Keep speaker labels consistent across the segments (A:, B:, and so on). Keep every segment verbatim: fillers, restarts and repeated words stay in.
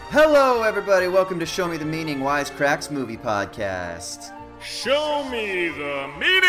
A: Hello, everybody. Welcome to Show Me the Meaning Wisecracks Movie Podcast.
B: Show me the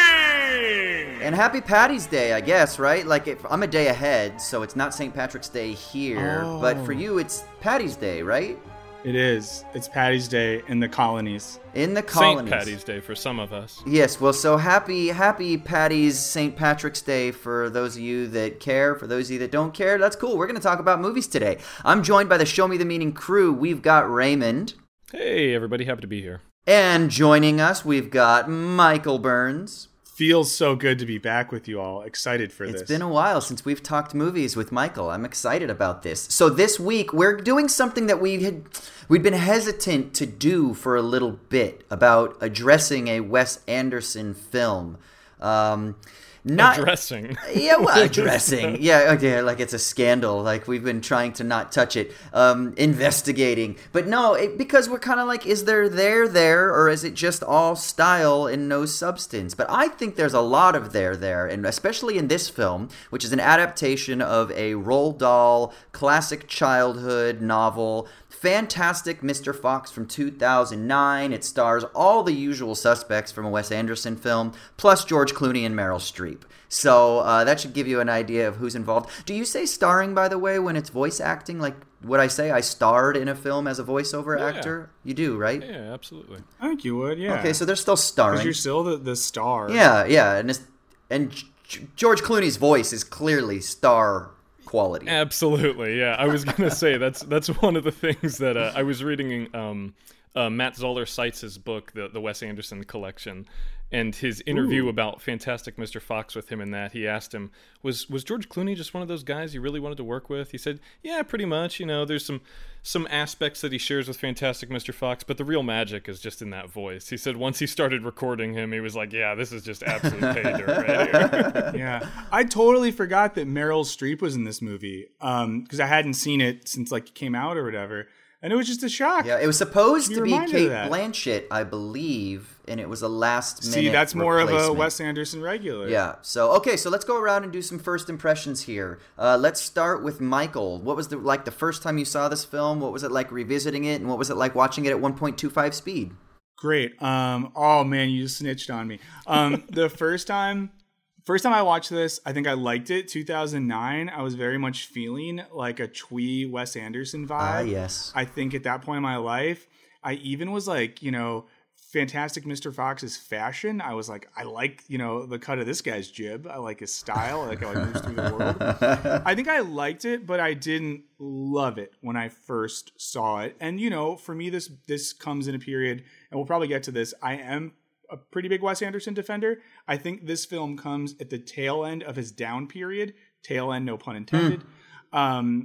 B: meaning!
A: And happy Patty's Day, I guess, right? Like, if, I'm a day ahead, so it's not Saint Patrick's Day here,
C: Oh.
A: but for you, it's Patty's Day, right?
C: It is. It's Patty's Day in the colonies.
A: In the colonies.
B: Saint Patty's Day for some of us.
A: Yes, well, so happy, happy Patty's Saint Patrick's Day for those of you that care. For those of you that don't care, that's cool. We're going to talk about movies today. I'm joined by the Show Me the Meaning crew. We've got Raymond.
B: Hey, everybody, happy to be here.
A: And joining us, we've got Michael Burns.
C: Feels so good to be back with you all. Excited for
A: It's
C: this.
A: It's been a while since we've talked movies with Michael. I'm excited about this. So this week we're doing something that we had we'd been hesitant to do for a little bit about addressing a Wes Anderson film. Um, not
B: Addressing.
A: Yeah, well, addressing. Yeah, okay, like it's a scandal. Like we've been trying to not touch it. Um, investigating. But no, it, because we're kind of like, is there there there, or is it just all style and no substance? But I think there's a lot of there there, and especially in this film, which is an adaptation of a Roald Dahl classic childhood novel, Fantastic Mister Fox from two thousand nine. It stars all the usual suspects from a Wes Anderson film, plus George Clooney and Meryl Streep. So uh, that should give you an idea of who's involved. Do you say starring, by the way, when it's voice acting? Like, would I say I starred in a film as a voiceover
B: Yeah.
A: actor? You do, right?
B: Yeah, absolutely.
C: I think you would, yeah.
A: Okay, so they're still starring.
C: Because you're still the, the star.
A: Yeah, yeah. And, it's, and G- George Clooney's voice is clearly star quality.
B: Absolutely, yeah. I was gonna say that's that's one of the things that uh, I was reading. Um, uh, Matt Zoller Seitz's book, the the Wes Anderson collection, and his interview
C: Ooh.
B: about Fantastic Mister Fox with him. In that, he asked him, "Was was George Clooney just one of those guys you really wanted to work with?" He said, "Yeah, pretty much. You know, there's some some aspects that he shares with Fantastic Mister Fox, but the real magic is just in that voice." He said once he started recording him, he was like, "Yeah, this is just absolute pay dirt right here."
C: Yeah. I totally forgot that Meryl Streep was in this movie um, because I hadn't seen it since like it came out or whatever. And it was just a shock.
A: Yeah, it was supposed
C: You
A: to be
C: reminded of
A: Kate
C: that.
A: Blanchett, I believe, and it was a last minute
C: See, that's more of a
A: replacement.
C: Wes Anderson regular.
A: Yeah. So okay, so let's go around and do some first impressions here. Uh, let's start with Michael. What was the like the first time you saw this film? What was it like revisiting it, and what was it like watching it at one point two five speed?
C: Great. Um, oh man, you snitched on me. Um, the first time, first time I watched this, I think I liked it. two thousand nine. I was very much feeling like a twee Wes Anderson vibe.
A: Ah, yes.
C: I think at that point in my life, I even was like, you know, Fantastic Mister Fox's fashion. I was like, I like, you know, the cut of this guy's jib. I like his style. I like how he moves through the world. I think I liked it, but I didn't love it when I first saw it. And, you know, for me, this this comes in a period, and we'll probably get to this. I am a pretty big Wes Anderson defender. I think this film comes at the tail end of his down period. Tail end, no pun intended. Mm. Um,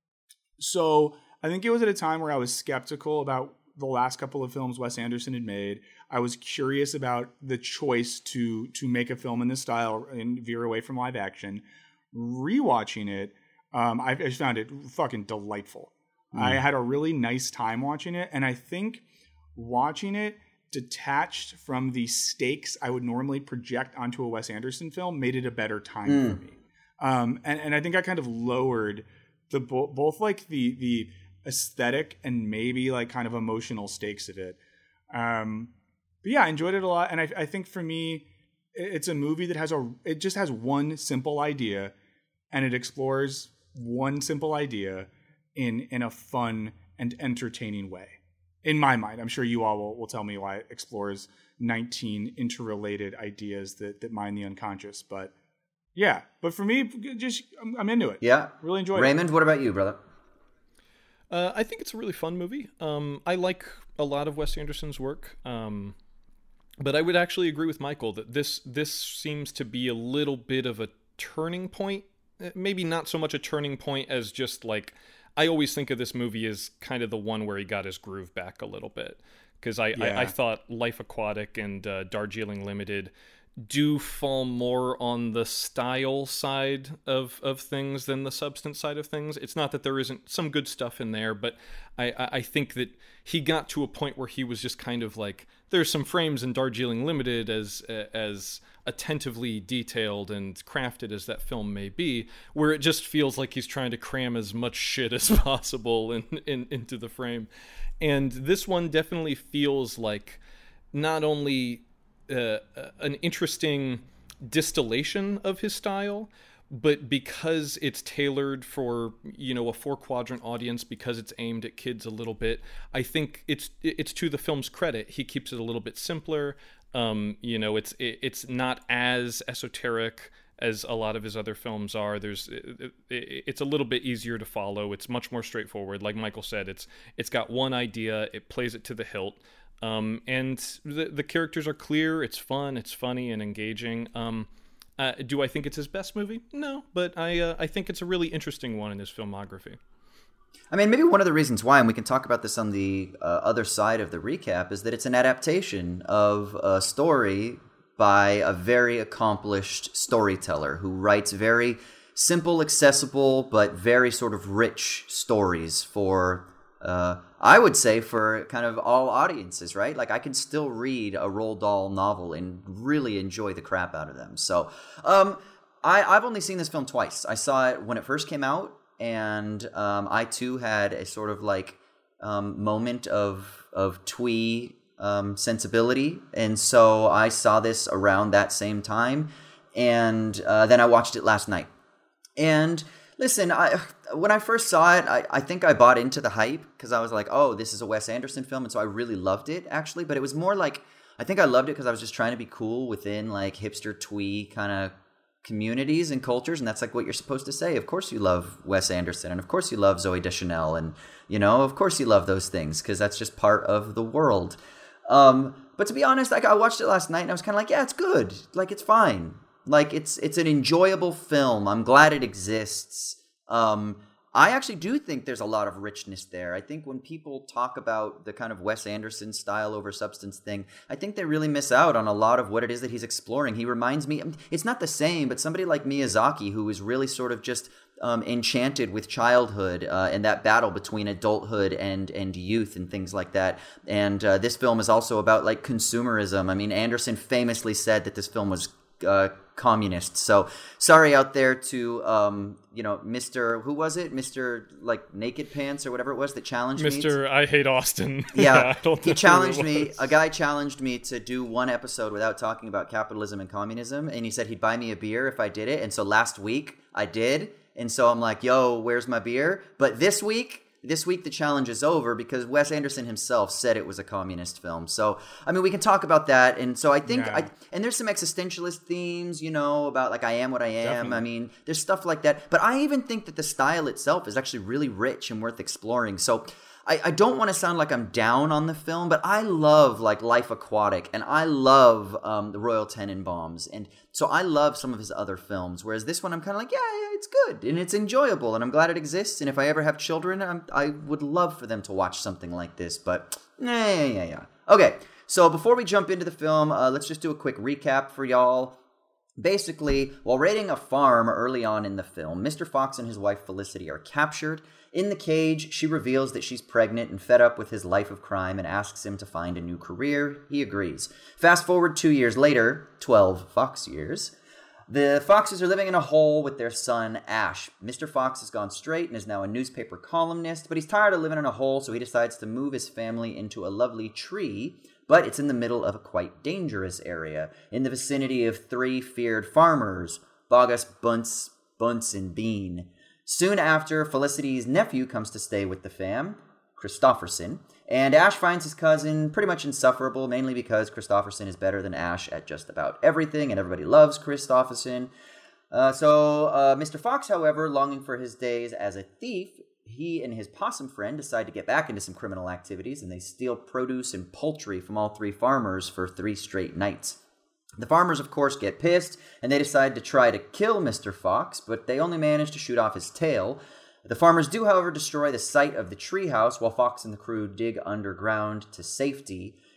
C: so I think it was at a time where I was skeptical about the last couple of films Wes Anderson had made. I was curious about the choice to to make a film in this style and veer away from live action. Rewatching it, um, I, I just found it fucking delightful. Mm. I had a really nice time watching it, and I think watching it detached from the stakes I would normally project onto a Wes Anderson film made it a better time mm. for me. Um, and, and I think I kind of lowered the bo- both like the the aesthetic and maybe like kind of emotional stakes of it. Um, but yeah, I enjoyed it a lot. And I, I think for me, it's a movie that has a, it just has one simple idea, and it explores one simple idea in, in a fun and entertaining way. In my mind, I'm sure you all will, will tell me why it explores nineteen interrelated ideas that, that mine the unconscious. But yeah, but for me, just I'm, I'm into it.
A: Yeah.
C: Really enjoyed it.
A: Raymond, what about you, brother?
B: Uh, I think it's a really fun movie. Um, I like a lot of Wes Anderson's work, um, but I would actually agree with Michael that this this seems to be a little bit of a turning point. Maybe not so much a turning point as just like, I always think of this movie as kind of the one where he got his groove back a little bit. Because I,
C: Yeah.
B: I, I thought Life Aquatic and uh, Darjeeling Limited do fall more on the style side of, of things than the substance side of things. It's not that there isn't some good stuff in there, but I, I think that he got to a point where he was just kind of like, there's some frames in Darjeeling Limited, as as attentively detailed and crafted as that film may be, where it just feels like he's trying to cram as much shit as possible in, in into the frame. And this one definitely feels like not only uh, an interesting distillation of his style, but because it's tailored for, you know, a four quadrant audience, because it's aimed at kids a little bit, I think it's it's to the film's credit. He keeps it a little bit simpler. Um, you know, it's it, it's not as esoteric as a lot of his other films are. There's it, it, it's a little bit easier to follow. It's much more straightforward. Like Michael said, it's it's got one idea. It plays it to the hilt. Um, and the the characters are clear. It's fun. It's funny and engaging. Um, Uh, do I think it's his best movie? No, but I uh, I think it's a really interesting one in his filmography.
A: I mean, maybe one of the reasons why, and we can talk about this on the uh, other side of the recap, is that it's an adaptation of a story by a very accomplished storyteller who writes very simple, accessible, but very sort of rich stories for, uh, I would say, for kind of all audiences, right? Like, I can still read a Roald Dahl novel and really enjoy the crap out of them. So, um, I, I've only seen this film twice. I saw it when it first came out, and um, I too had a sort of like um, moment of of twee um, sensibility, and so I saw this around that same time, and uh, then I watched it last night. And listen, I when I first saw it, I, I think I bought into the hype because I was like, oh, this is a Wes Anderson film, and so I really loved it actually. But it was more like, I think I loved it because I was just trying to be cool within like hipster twee kind of communities and cultures, and that's like what you're supposed to say. Of course you love Wes Anderson, and of course you love Zooey Deschanel, and you know, of course you love those things because that's just part of the world. Um, but to be honest, like I watched it last night and I was kind of like, yeah, it's good. Like it's fine. Like it's it's an enjoyable film. I'm glad it exists. Um, I actually do think there's a lot of richness there. I think when people talk about the kind of Wes Anderson style over substance thing, I think they really miss out on a lot of what it is that he's exploring. He reminds me, it's not the same, but somebody like Miyazaki, who is really sort of just um, enchanted with childhood uh, and that battle between adulthood and and youth and things like that. And uh, this film is also about like consumerism. I mean, Anderson famously said that this film was Uh, communist. So sorry out there to um, you know, Mister Who was it? Mister like Naked Pants or whatever it was that challenged
B: Mister
A: me.
B: Mister I Hate Austin.
A: Yeah,
B: yeah I don't
A: he challenged me. A guy challenged me to do one episode without talking about capitalism and communism, and he said he'd buy me a beer if I did it. And so last week I did, and so I'm like, yo, where's my beer? But this week. This week the challenge is over because Wes Anderson himself said it was a communist film. So, I mean, we can talk about that. And so I think, yeah. I, and there's some existentialist themes, you know, about like I am what I am. Definitely. I mean, there's stuff like that. But I even think that the style itself is actually really rich and worth exploring. So I, I don't want to sound like I'm down on the film, but I love like Life Aquatic, and I love um, the Royal Tenenbaums. And so I love some of his other films, whereas this one I'm kind of like, yeah, yeah, it's good and it's enjoyable and I'm glad it exists. And if I ever have children, I'm, I would love for them to watch something like this. But yeah, yeah, yeah, yeah. Okay, so before we jump into the film, uh, let's just do a quick recap for y'all. Basically, while raiding a farm early on in the film, Mister Fox and his wife Felicity are captured. In the cage, she reveals that she's pregnant and fed up with his life of crime and asks him to find a new career. He agrees. Fast forward two years later, twelve Fox years, the Foxes are living in a hole with their son, Ash. Mister Fox has gone straight and is now a newspaper columnist, but he's tired of living in a hole, so he decides to move his family into a lovely tree, but it's in the middle of a quite dangerous area, in the vicinity of three feared farmers, Bogus, Bunce, Bunce, and Bean. Soon after, Felicity's nephew comes to stay with the fam, Christopherson, and Ash finds his cousin pretty much insufferable, mainly because Christopherson is better than Ash at just about everything, and everybody loves Christopherson. Uh, so uh, Mister Fox, however, longing for his days as a thief, he and his possum friend decide to get back into some criminal activities, and they steal produce and poultry from all three farmers for three straight nights. The farmers, of course, get pissed, and they decide to try to kill Mister Fox, but they only manage to shoot off his tail. The farmers do, however, destroy the site of the treehouse, while Fox and the crew dig underground to safety.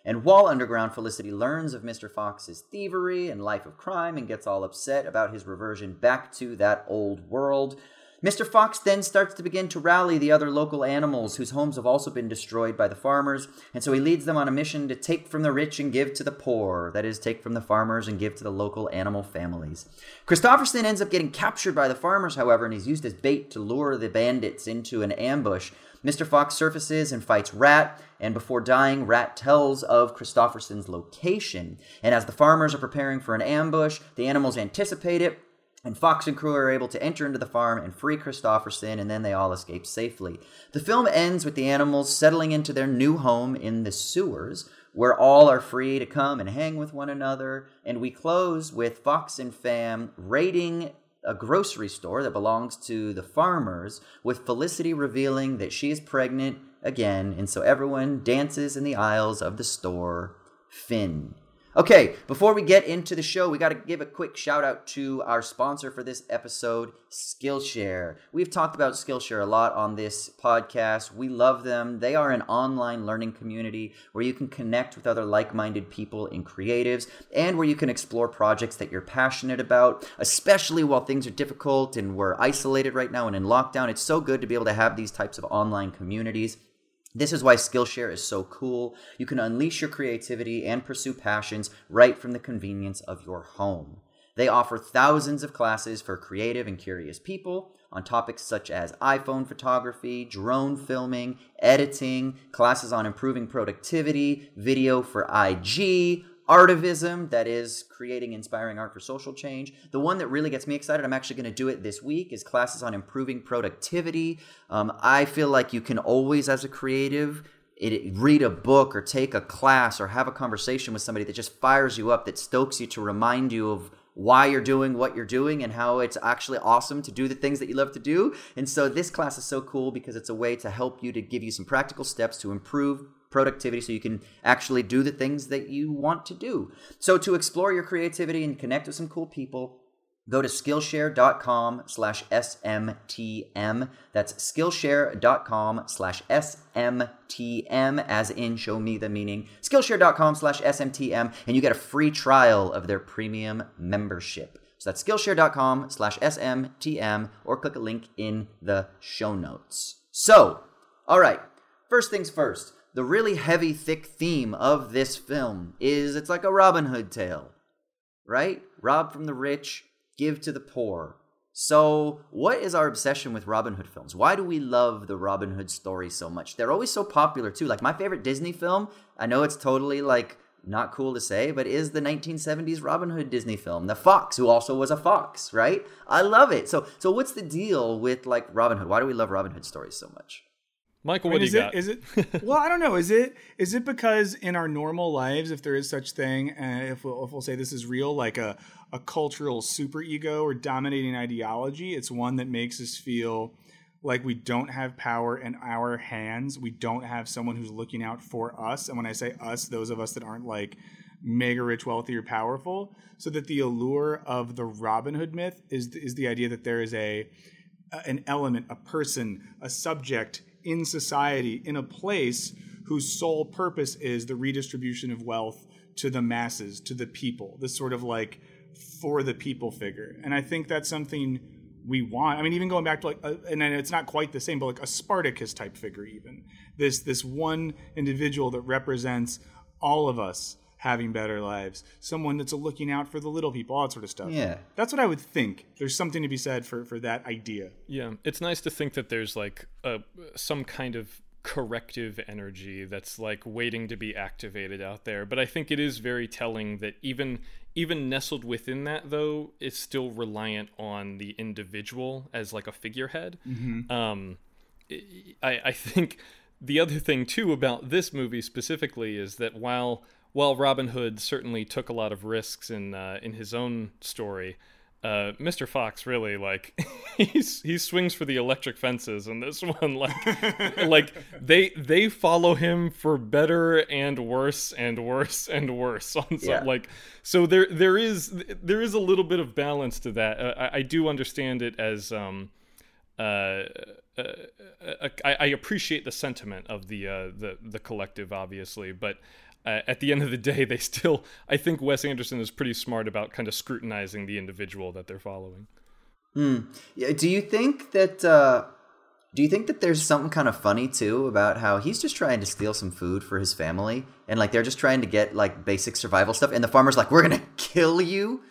A: And while underground, Felicity learns of Mister Fox's thievery and life of crime and gets all upset about his reversion back to that old world. Mister Fox then starts to begin to rally the other local animals whose homes have also been destroyed by the farmers, and so he leads them on a mission to take from the rich and give to the poor. That is, take from the farmers and give to the local animal families. Kristofferson ends up getting captured by the farmers, however, and he's used as bait to lure the bandits into an ambush. Mister Fox surfaces and fights Rat, and before dying, Rat tells of Kristofferson's location. And as the farmers are preparing for an ambush, the animals anticipate it, and Fox and crew are able to enter into the farm and free Kristofferson, and then they all escape safely. The film ends with the animals settling into their new home in the sewers, where all are free to come and hang with one another. And we close with Fox and fam raiding a grocery store that belongs to the farmers, with Felicity revealing that she is pregnant again, and so everyone dances in the aisles of the store. Finn. Okay, before we get into the show, we got to give a quick shout out to our sponsor for this episode, Skillshare. We've talked about Skillshare a lot on this podcast. We love them. They are an online learning community where you can connect with other like-minded people and creatives, and where you can explore projects that you're passionate about, especially while things are difficult and we're isolated right now and in lockdown. It's so good to be able to have these types of online communities. This is why Skillshare is so cool. You can unleash your creativity and pursue passions right from the convenience of your home. They offer thousands of classes for creative and curious people on topics such as iPhone photography, drone filming, editing, classes on improving productivity, video for I G, artivism, that is creating inspiring art for social change. The one that really gets me excited, I'm actually going to do it this week, is classes on improving productivity. Um, I feel like you can always, as a creative, it, read a book or take a class or have a conversation with somebody that just fires you up, that stokes you to remind you of why you're doing what you're doing and how it's actually awesome to do the things that you love to do. And so this class is so cool because it's a way to help you, to give you some practical steps to improve productivity so you can actually do the things that you want to do. So to explore your creativity and connect with some cool people, go to Skillshare.com slash SMTM. That's Skillshare.com slash SMTM, as in show me the meaning. Skillshare.com slash SMTM, and you get a free trial of their premium membership. So that's Skillshare.com slash SMTM, or click a link in the show notes. So, all right, first things first. The really heavy, thick theme of this film is it's like a Robin Hood tale, right? Rob from the rich, give to the poor. So what is our obsession with Robin Hood films? Why do we love the Robin Hood story so much? They're always so popular too. Like my favorite Disney film, I know it's totally like not cool to say, but is the nineteen seventies Robin Hood Disney film, The Fox, who also was a fox, right? I love it. So so what's the deal with like Robin Hood? Why do we love Robin Hood stories so much?
B: Michael,
C: I mean,
B: what do you
C: is
B: got?
C: It, is it? Well, I don't know. Is it? Is it because in our normal lives, if there is such thing, uh, if we'll if we'll say this is real, like a a cultural superego or dominating ideology, it's one that makes us feel like we don't have power in our hands. We don't have someone who's looking out for us. And when I say us, those of us that aren't like mega rich, wealthy, or powerful. So that the allure of the Robin Hood myth is is the idea that there is a an element, a person, a subject in society, in a place whose sole purpose is the redistribution of wealth to the masses, to the people, this sort of like for the people figure. And I think that's something we want. I mean, even going back to like, a, and it's not quite the same, but like a Spartacus type figure, even this, this one individual that represents all of us having better lives, someone that's looking out for the little people, all that sort of stuff.
A: Yeah.
C: That's what I would think. There's something to be said for, for that idea.
B: Yeah, it's nice to think that there's like a, some kind of corrective energy that's like waiting to be activated out there. But I think it is very telling that even even nestled within that, though, it's still reliant on the individual as like a figurehead. Mm-hmm. Um, I, I think the other thing, too, about this movie specifically is that while... While Robin Hood certainly took a lot of risks in uh, in his own story, uh, Mister Fox really like he's, he swings for the electric fences in this one. Like like they they follow him for better and worse and worse and worse. On some,
A: yeah. Like
B: so there there is there is a little bit of balance to that. Uh, I, I do understand it as um uh. Uh, uh, I, I appreciate the sentiment of the uh, the the collective, obviously, but uh, at the end of the day, they still, I think Wes Anderson is pretty smart about kind of scrutinizing the individual that they're following.
A: Mm. Yeah, do you think that, uh, do you think that there's something kind of funny too about how he's just trying to steal some food for his family and like they're just trying to get like basic survival stuff and the farmer's like, we're going to kill you?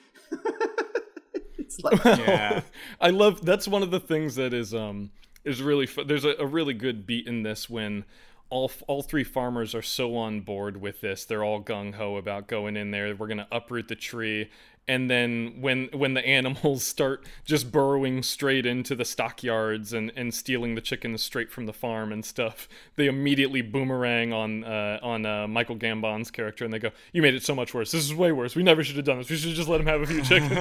A: It's like,
C: Yeah.
B: I love, that's one of the things that is, um, is really, fu- there's a, a really good beat in this when all all three farmers are so on board with this. They're all gung-ho about going in there. We're going to uproot the tree. And then when when the animals start just burrowing straight into the stockyards and, and stealing the chickens straight from the farm and stuff, they immediately boomerang on uh, on uh, Michael Gambon's character and they go, "You made it so much worse. This is way worse. We never should have done this. We should just let him have a few chickens."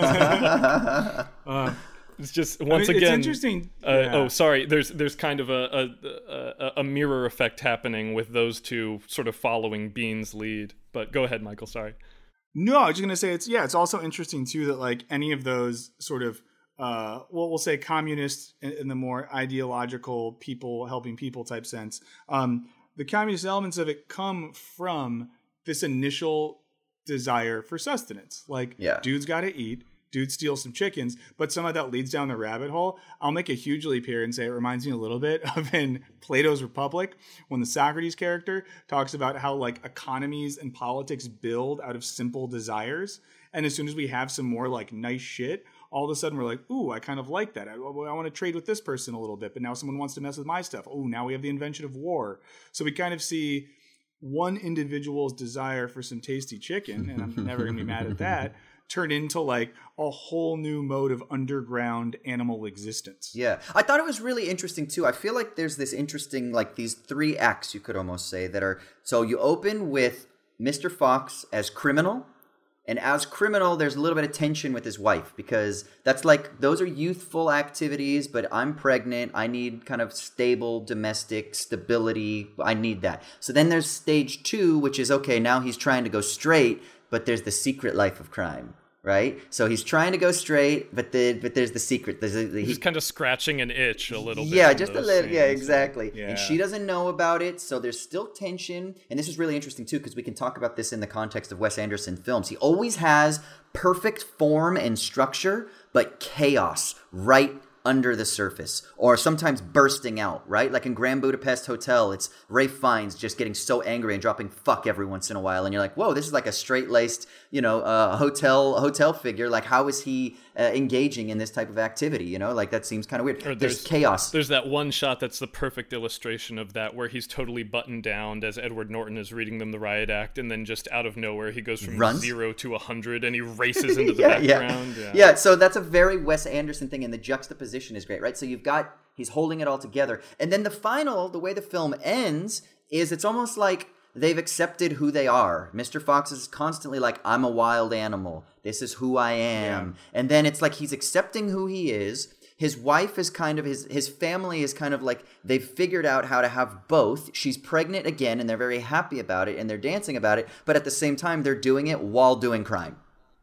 C: uh,
B: It's just once
C: I mean,
B: again.
C: it's interesting.
B: Uh,
C: Yeah.
B: Oh, sorry. There's there's kind of a, a a a mirror effect happening with those two sort of following Bean's lead. But go ahead, Michael. Sorry.
C: No, I was just gonna say it's yeah. It's also interesting too that like any of those sort of uh, well, we'll say communist in, in the more ideological people helping people type sense. Um, the communist elements of it come from this initial desire for sustenance. Like,
A: Yeah.
C: dude's got to eat. Dude steals some chickens, but somehow that leads down the rabbit hole. I'll make a huge leap here and say it reminds me a little bit of in Plato's Republic when the Socrates character talks about how like economies and politics build out of simple desires. And as soon as we have some more like nice shit, all of a sudden we're like, ooh, I kind of like that. I, I want to trade with this person a little bit, but now someone wants to mess with my stuff. Oh, now we have the invention of war. So we kind of see one individual's desire for some tasty chicken, and I'm never going to be mad at that, turn into like a whole new mode of underground animal existence.
A: Yeah. I thought it was really interesting too. I feel like there's this interesting, like these three acts, you could almost say, that are, so you open with Mister Fox as criminal. And as criminal, there's a little bit of tension with his wife because that's like, those are youthful activities, but I'm pregnant. I need kind of stable domestic stability. I need that. So then there's stage two, which is, okay, now he's trying to go straight, but there's the secret life of crime, right? So he's trying to go straight, but the, but there's the secret. There's a, the,
B: He's kind of scratching an itch a little bit.
A: yeah,
B: in
A: just a
B: those
A: little. Yeah,
B: scenes.
A: exactly.
C: Yeah.
A: And she doesn't know about it, so there's still tension. And this is really interesting too, because we can talk about this in the context of Wes Anderson films. He always has perfect form and structure, but chaos right under the surface, or sometimes bursting out, right? Like in Grand Budapest Hotel, it's Ralph Fiennes just getting so angry and dropping fuck every once in a while, and you're like, whoa, this is like a straight-laced, you know, uh, hotel hotel figure. Like, how is he uh, engaging in this type of activity? You know, like that seems kind of weird.
B: Or
A: There's, chaos.
B: There's that one shot that's the perfect illustration of that, where he's totally buttoned down as Edward Norton is reading them the riot act, and then just out of nowhere he goes from
A: Runs?
B: zero to a hundred, and he races into the
A: yeah,
B: background.
A: Yeah.
B: Yeah.
A: yeah, so that's a very Wes Anderson thing, and the juxtaposition is great, right? So you've got, he's holding it all together. And then the final, the way the film ends, is it's almost like they've accepted who they are. Mister Fox is constantly like, I'm a wild animal. This is who I am. Yeah. And then it's like he's accepting who he is. His wife is kind of, his his family is kind of like, they've figured out how to have both. She's pregnant again, and they're very happy about it, and they're dancing about it. But at the same time, they're doing it while doing crime.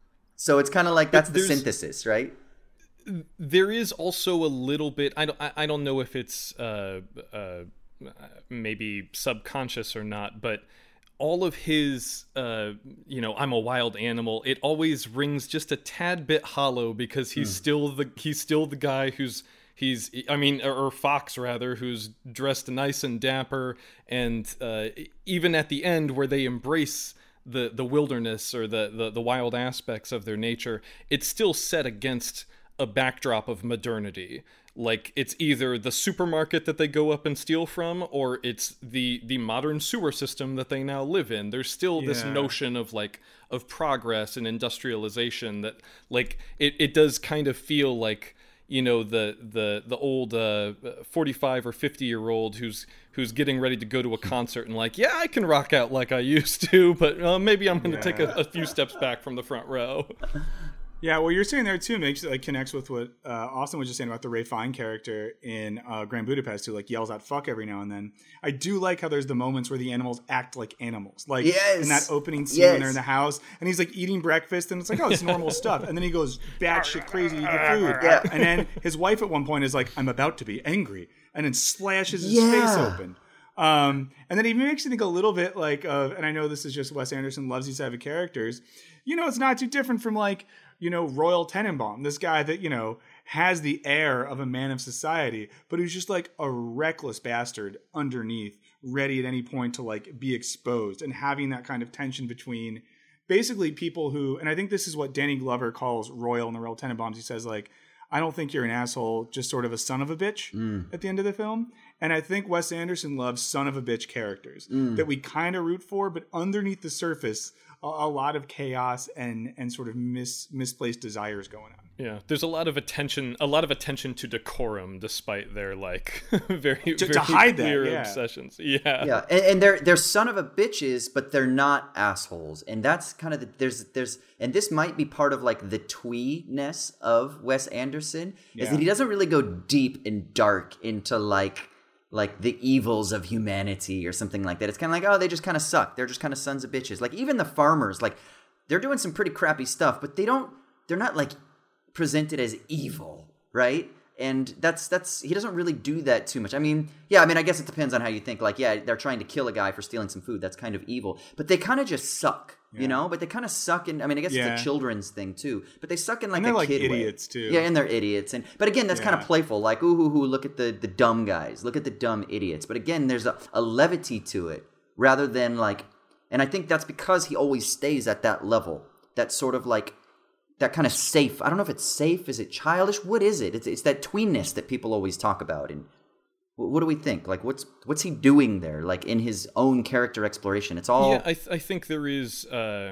A: So it's kind of like, that's the synthesis, right?
B: There is also a little bit, I don't, I don't know if it's uh, uh, maybe subconscious or not, but all of his, uh, you know, I'm a wild animal, it always rings just a tad bit hollow because he's mm. still the he's still the guy who's he's I mean or Fox rather, who's dressed nice and dapper, and uh, even at the end where they embrace the the wilderness or the, the the wild aspects of their nature, it's still set against a backdrop of modernity. Like, it's either the supermarket that they go up and steal from, or it's the the modern sewer system that they now live in. There's still yeah. this notion of like of progress and industrialization that like it, it does kind of feel like, you know, the the the old uh, forty-five or fifty year old who's who's getting ready to go to a concert and like, yeah, I can rock out like I used to, but uh, maybe I'm going to yeah. take a, a few steps back from the front row.
C: Yeah, what you're saying there too makes like connects with what uh, Austin was just saying about the Ralph Fiennes character in uh, Grand Budapest, who like yells out "fuck" every now and then. I do like how there's the moments where the animals act like animals, like
A: yes.
C: in that opening scene
A: yes.
C: when they're in the house and he's like eating breakfast and it's like, oh, it's normal stuff, and then he goes batshit crazy eating food,
A: yeah.
C: and then his wife at one point is like, I'm about to be angry, and then slashes his
A: yeah.
C: face open. Um, and then it even makes you think a little bit like, uh, and I know this is just Wes Anderson loves these type of characters. You know, it's not too different from like, you know, Royal Tenenbaum, this guy that, you know, has the air of a man of society, but who's just like a reckless bastard underneath, ready at any point to like be exposed, and having that kind of tension between basically people who, and I think this is what Danny Glover calls Royal in the Royal Tenenbaums. He says like, I don't think you're an asshole, just sort of a son of a bitch mm. at the end of the film. And I think Wes Anderson loves son of a bitch characters mm. that we kind of root for, but underneath the surface, a, a lot of chaos and and sort of mis, misplaced desires going on.
B: Yeah, there's a lot of attention, a lot of attention to decorum, despite their like very
C: to,
B: very
C: to hide
B: clear
C: that, yeah.
B: obsessions. Yeah,
A: yeah, and, and they're they're son of a bitches, but they're not assholes, and that's kind of the, there's there's and this might be part of like the twee-ness of Wes Anderson is
C: yeah.
A: that he doesn't really go deep and dark into like like the evils of humanity or something like that. It's kind of like, oh, they just kind of suck. They're just kind of sons of bitches. Like even the farmers, like they're doing some pretty crappy stuff, but they don't. They're not like presented as evil, right? And that's that's he doesn't really do that too much. I mean, yeah, I mean, I guess it depends on how you think. Like, yeah, they're trying to kill a guy for stealing some food. That's kind of evil. But they kind of just suck, yeah. you know? But they kind of suck in, I mean, I guess
C: yeah.
A: it's a children's thing too. But they suck in like
C: and they're
A: a
C: like
A: kid
C: idiots
A: way.
C: too.
A: Yeah, and they're idiots. And But again, that's yeah. kind of playful. Like, ooh, hoo, hoo, look at the, the dumb guys. Look at the dumb idiots. But again, there's a, a levity to it rather than like, and I think that's because he always stays at that level. That sort of like, that kind of safe. I don't know if it's safe. Is it childish? What is it? It's it's that tweenness that people always talk about. And what do we think? Like, what's what's he doing there? Like in his own character exploration. It's all.
B: Yeah, I th- I think there is uh,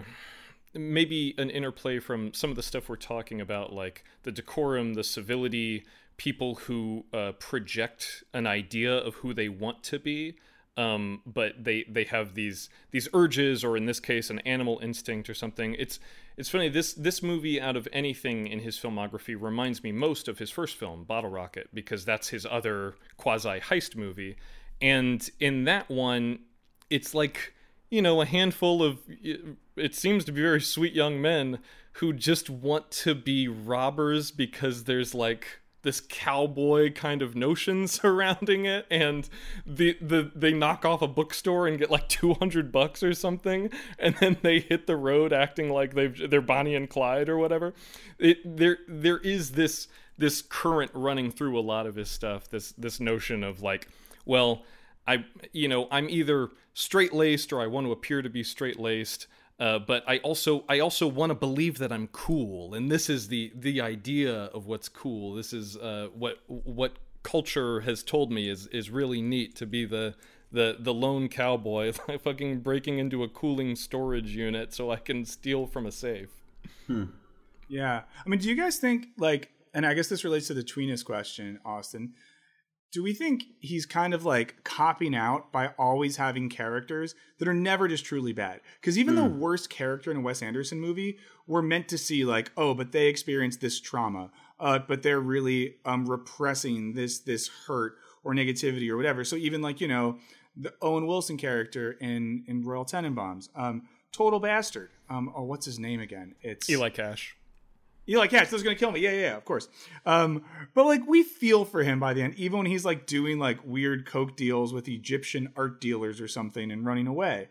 B: maybe an interplay from some of the stuff we're talking about, like the decorum, the civility, people who uh, project an idea of who they want to be. Um, but they, they have these these urges, or in this case, an animal instinct or something. It's it's funny. This this movie, out of anything in his filmography, reminds me most of his first film, Bottle Rocket, because that's his other quasi heist movie. And in that one, it's like, you know, a handful of, it seems to be very sweet young men who just want to be robbers because there's like this cowboy kind of notion surrounding it, and the the they knock off a bookstore and get like two hundred bucks or something, and then they hit the road acting like they've they're Bonnie and Clyde or whatever. It there there is this this current running through a lot of his stuff, this this notion of like, well, I you know I'm either straight-laced or I want to appear to be straight-laced. Uh, but I also I also want to believe that I'm cool, and this is the the idea of what's cool. This is uh, what what culture has told me is is really neat, to be the the the lone cowboy, like fucking breaking into a cooling storage unit so I can steal from a safe.
C: Hmm. Yeah, I mean, do you guys think like, and I guess this relates to the tweeness question, Austin. Do we think he's kind of like copping out by always having characters that are never just truly bad? Because even mm. the worst character in a Wes Anderson movie, we're meant to see like, oh, but they experienced this trauma, uh, but they're really um, repressing this this hurt or negativity or whatever. So even like, you know, the Owen Wilson character in, in Royal Tenenbaums, um, total bastard. Um, oh, what's his name again? It's
B: Eli Cash.
C: Eli Cash, this is gonna kill me. Yeah, yeah, yeah, of course. Um, but like, we feel for him by the end, even when he's like doing like weird coke deals with Egyptian art dealers or something and running away.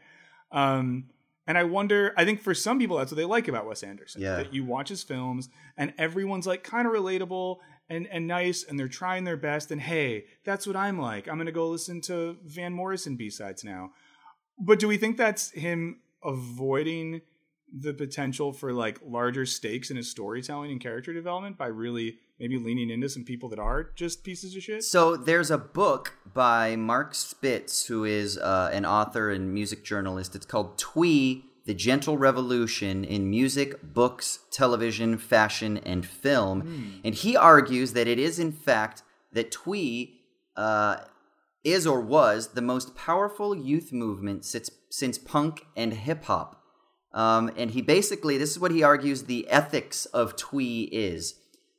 C: Um, and I wonder, I think for some people that's what they like about Wes Anderson.
A: Yeah.
C: That you watch his films and everyone's like kind of relatable and, and nice, and they're trying their best. And hey, that's what I'm like. I'm gonna go listen to Van Morrison B-sides now. But do we think that's him avoiding the potential for like larger stakes in his storytelling and character development by really maybe leaning into some people that are just pieces of shit?
A: So there's a book by Mark Spitz, who is uh, an author and music journalist. It's called Twee, The Gentle Revolution in Music, Books, Television, Fashion, and Film. Mm. And he argues that it is in fact that Twee uh, is or was the most powerful youth movement since, since punk and hip-hop. Um, and he basically, this is what he argues the ethics of Twee is.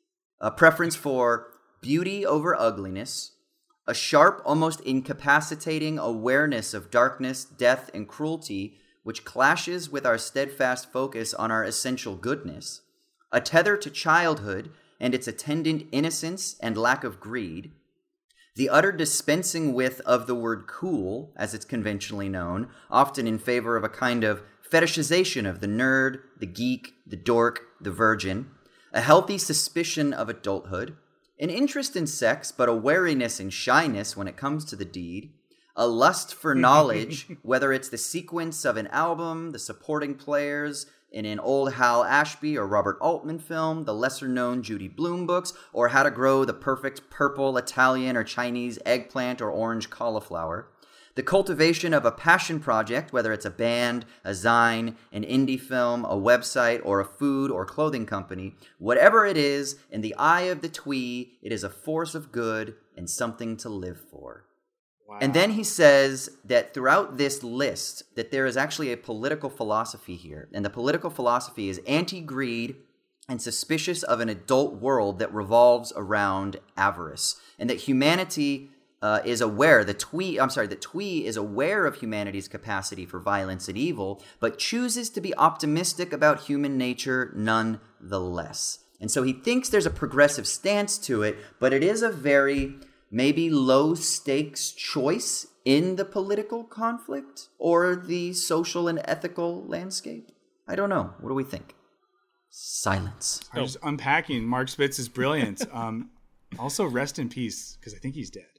A: A preference for beauty over ugliness, a sharp, almost incapacitating awareness of darkness, death, and cruelty, which clashes with our steadfast focus on our essential goodness, a tether to childhood and its attendant innocence and lack of greed, The utter dispensing with of the word cool, as it's conventionally known, often in favor of a kind of fetishization of the nerd, the geek, the dork, the virgin, a healthy suspicion of adulthood, an interest in sex but a wariness and shyness when it comes to the deed, a lust for knowledge, whether it's the sequence of an album, the supporting players in an old Hal Ashby or Robert Altman film, the lesser-known Judy Blume books, or how to grow the perfect purple Italian or Chinese eggplant or orange cauliflower. The cultivation of a passion project, whether it's a band, a zine, an indie film, a website, or a food or clothing company. Whatever it is, in the eye of the twee, it is a force of good and something to live for. Wow. And then he says that throughout this list, that there is actually a political philosophy here. And the political philosophy is anti-greed and suspicious of an adult world that revolves around avarice. And that humanity uh, is aware, the twee, I'm sorry, the twee is aware of humanity's capacity for violence and evil, but chooses to be optimistic about human nature nonetheless. And so he thinks there's a progressive stance to it, but it is a very maybe low-stakes choice in the political conflict or the social and ethical landscape? I don't know. What do we think? Silence.
C: I'm just unpacking. Mark Spitz is brilliant. Um, also, rest in peace, because I think he's dead.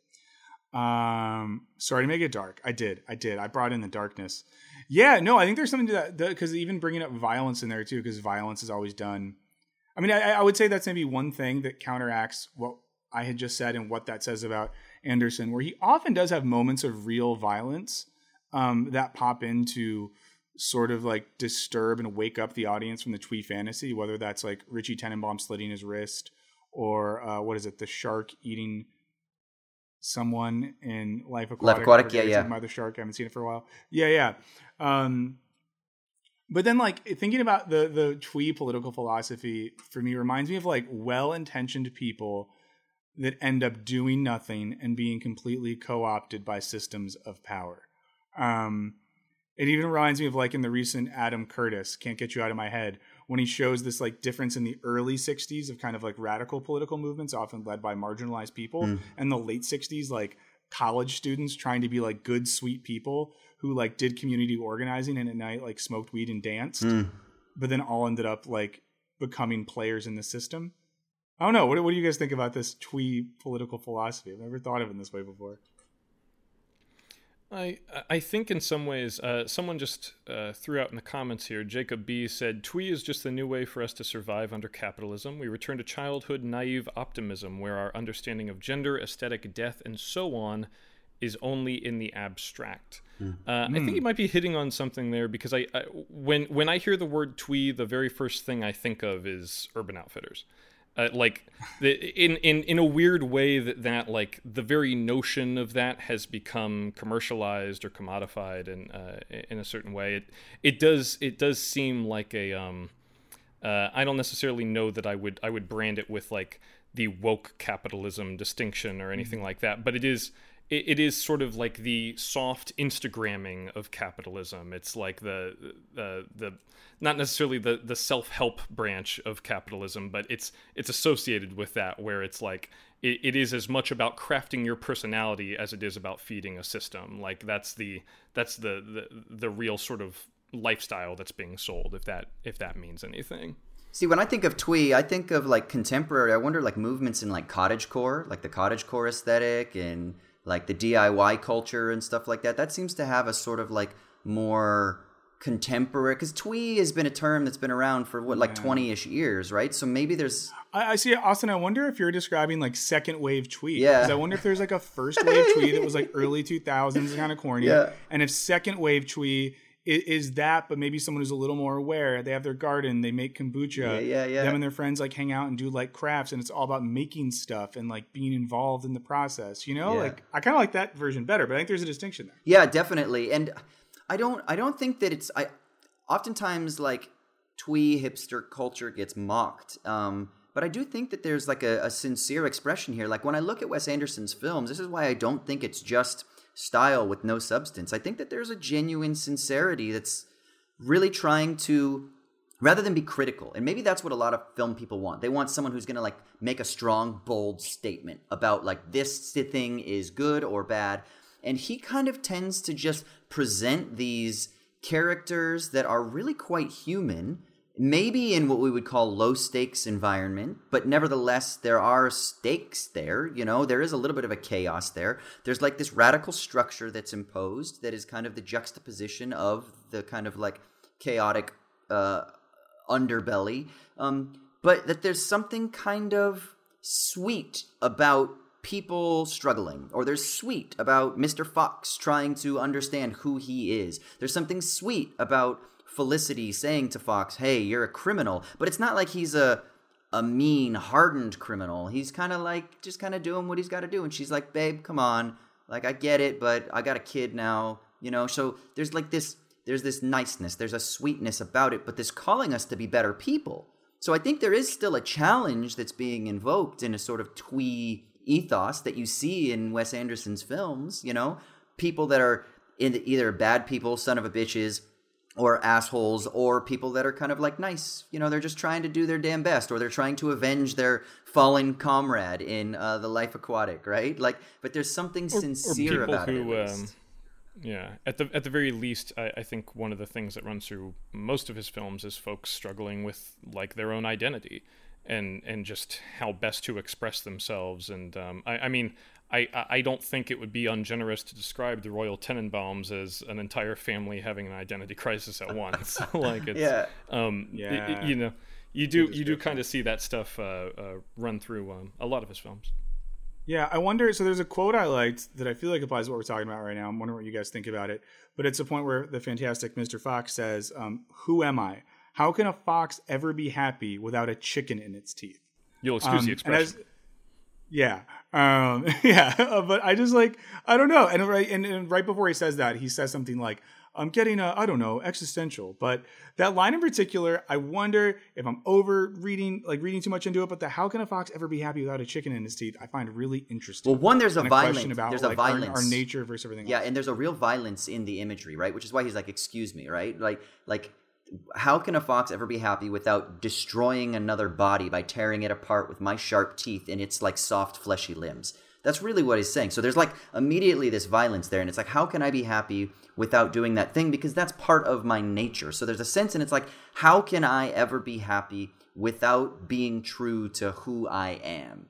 C: Um, sorry to make it dark. I did. I did. I brought in the darkness. Yeah, no, I think there's something to that, because even bringing up violence in there, too, because violence is always done. I mean, I, I would say that's maybe one thing that counteracts what I had just said and what that says about Anderson, where he often does have moments of real violence um, that pop in to sort of like disturb and wake up the audience from the twee fantasy, whether that's like Richie Tenenbaum slitting his wrist or uh, what is it, the shark eating someone in Life Aquatic.
A: Life Aquatic, yeah, yeah.
C: Mother Shark, I haven't seen it for a while. Yeah, yeah. Um, but then like thinking about the, the twee political philosophy for me reminds me of like well-intentioned people that end up doing nothing and being completely co-opted by systems of power. Um, it even reminds me of like in the recent Adam Curtis, Can't Get You Out of My Head, when he shows this like difference in the early sixties of kind of like radical political movements, often led by marginalized people, mm. and the late sixties, like college students trying to be like good, sweet people who like did community organizing and at night like smoked weed and danced, mm. but then all ended up like becoming players in the system. I don't know. What, what do you guys think about this twee political philosophy? I've never thought of it in this way before.
B: I I think in some ways, uh, someone just uh, threw out in the comments here, Jacob B. said, twee is just the new way for us to survive under capitalism. We return to childhood naive optimism, where our understanding of gender, aesthetic, death, and so on is only in the abstract. Mm. Uh, mm. I think you might be hitting on something there, because I, I when when I hear the word twee, the very first thing I think of is Urban Outfitters. Uh, like the, in, in, in a weird way that, that like the very notion of that has become commercialized or commodified in uh, in a certain way. It it does it does seem like a um uh, I don't necessarily know that I would I would brand it with like the woke capitalism distinction or anything mm-hmm. like that, but it is it, it is sort of like the soft Instagramming of capitalism. It's like the the the not necessarily the, the self-help branch of capitalism, but it's it's associated with that, where it's like it, it is as much about crafting your personality as it is about feeding a system. Like that's the that's the, the the real sort of lifestyle that's being sold, if that if that means anything.
A: See, when I think of twee, I think of like contemporary, I wonder like movements in like cottagecore, like the cottagecore aesthetic and like the D I Y culture and stuff like that. That seems to have a sort of like more contemporary, because twee has been a term that's been around for what, like yeah. twenty-ish years, right? So maybe there's
C: I, I see it, Austin. I wonder if you're describing like second wave twee.
A: Yeah.
C: Because I wonder if there's like a first wave twee that was like early two thousands, kind of corny.
A: Yeah.
C: And if second wave twee is, is that, but maybe someone who's a little more aware. They have their garden, they make kombucha.
A: Yeah, yeah, yeah.
C: Them and their friends like hang out and do like crafts, and it's all about making stuff and like being involved in the process. You know,
A: yeah.
C: like I kind of like that version better, but I think there's a distinction there.
A: Yeah, definitely. And I don't, I don't think that it's I. Oftentimes, like, twee hipster culture gets mocked. Um, but I do think that there's, like, a, a sincere expression here. Like, when I look at Wes Anderson's films, this is why I don't think it's just style with no substance. I think that there's a genuine sincerity that's really trying to rather than be critical. And maybe that's what a lot of film people want. They want someone who's going to like make a strong, bold statement about like this thing is good or bad. And he kind of tends to just present these characters that are really quite human, maybe in what we would call low stakes environment, but nevertheless, there are stakes there. You know, there is a little bit of a chaos there. There's like this radical structure that's imposed that is kind of the juxtaposition of the kind of like chaotic uh, underbelly. Um, but that there's something kind of sweet about people struggling, or there's sweet about Mister Fox trying to understand who he is. There's something sweet about Felicity saying to Fox, hey, you're a criminal. But it's not like he's a a mean, hardened criminal. He's kind of like just kind of doing what he's got to do. And she's like, babe, come on. Like, I get it, but I got a kid now, you know? So there's like this, there's this niceness. There's a sweetness about it, but this calling us to be better people. So I think there is still a challenge that's being invoked in a sort of twee ethos that you see in Wes Anderson's films, you know? People that are in the, either bad people, son of a bitches, or assholes, or people that are kind of like nice. You know, they're just trying to do their damn best, or they're trying to avenge their fallen comrade in uh, The Life Aquatic, right? Like, but there's something or, sincere
B: or
A: about
B: who,
A: it.
B: Um, yeah, at the at the very least, I, I think one of the things that runs through most of his films is folks struggling with like their own identity, and and just how best to express themselves. And um, I, I mean. I, I don't think it would be ungenerous to describe the Royal Tenenbaums as an entire family having an identity crisis at once. like it's,
A: yeah,
B: um,
C: yeah.
B: It, it, you know, you do you do kind of see that stuff uh, uh, run through um, a lot of his films.
C: Yeah, I wonder. So there's a quote I liked that I feel like applies to what we're talking about right now. I'm wondering what you guys think about it. But it's a point where the fantastic Mister Fox says, um, "Who am I? How can a fox ever be happy without a chicken in its teeth?"
B: You'll excuse
C: um,
B: the expression.
C: Yeah. Um, yeah. But I just like, I don't know. And right, and, and right before he says that, he says something like, I'm getting a, I don't know, existential. But that line in particular, I wonder if I'm over reading, like reading too much into it, but the how can a fox ever be happy without a chicken in his teeth, I find really interesting.
A: Well, one, there's a,
C: and a
A: violence.
C: question about
A: there's
C: like,
A: a violence.
C: Our, our nature versus everything
A: yeah,
C: else.
A: and there's a real violence in the imagery, right? Which is why he's like, excuse me, right? Like, like, how can a fox ever be happy without destroying another body by tearing it apart with my sharp teeth in its like soft fleshy limbs? That's really what he's saying. So there's like immediately this violence there, and it's like, how can I be happy without doing that thing? Because that's part of my nature. So there's a sense, and it's like, how can I ever be happy without being true to who I am?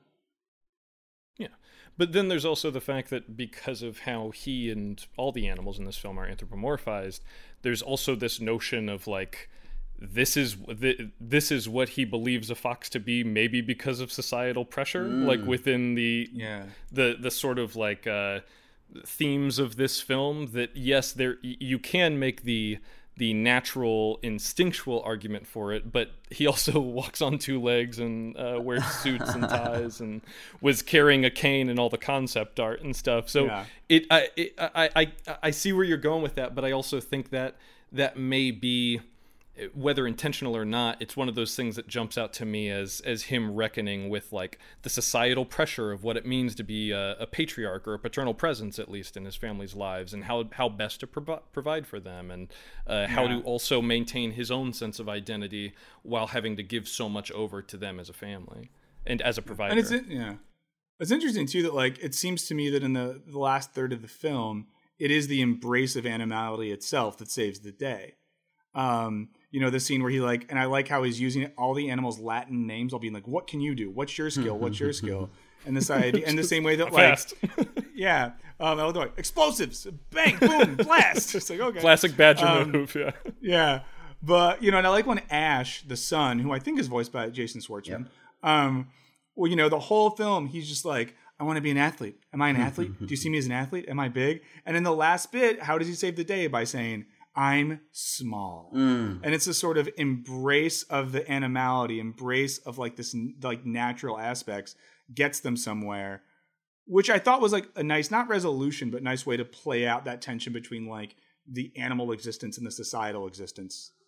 B: Yeah. But then there's also the fact that because of how he and all the animals in this film are anthropomorphized, there's also this notion of like, this is this is what he believes a fox to be, maybe because of societal pressure, mm. like within the
C: yeah.
B: the the sort of like uh, themes of this film. That yes, there you can make the the natural instinctual argument for it, but he also walks on two legs and uh, wears suits and ties and was carrying a cane and all the concept art and stuff. So yeah. it, I, it I, I I see where you're going with that, but I also think that that may be, whether intentional or not, it's one of those things that jumps out to me as as him reckoning with like the societal pressure of what it means to be a, a patriarch or a paternal presence, at least in his family's lives, and how how best to pro- provide for them, and uh, how yeah. to also maintain his own sense of identity while having to give so much over to them as a family and as a provider.
C: And it's yeah, it's interesting too that like it seems to me that in the, the last third of the film, it is the embrace of animality itself that saves the day. Um, you know, the scene where he like, and I like how he's using all the animals' Latin names, all being like, what can you do? What's your skill? What's your skill? And this idea, and the same way that like, yeah, um, I'll do it. Explosives, bang, boom, blast. It's like, okay.
B: Classic Badger
C: um,
B: move, yeah.
C: Yeah. But, you know, and I like when Ash, the son, who I think is voiced by Jason Schwartzman, yep. um, well, you know, the whole film, he's just like, I want to be an athlete. Am I an athlete? Do you see me as an athlete? Am I big? And in the last bit, how does he save the day? By saying, I'm small. Mm. And it's a sort of embrace of the animality, embrace of like this like natural aspects, gets them somewhere, which I thought was like a nice, not resolution, but nice way to play out that tension between like the animal existence and the societal existence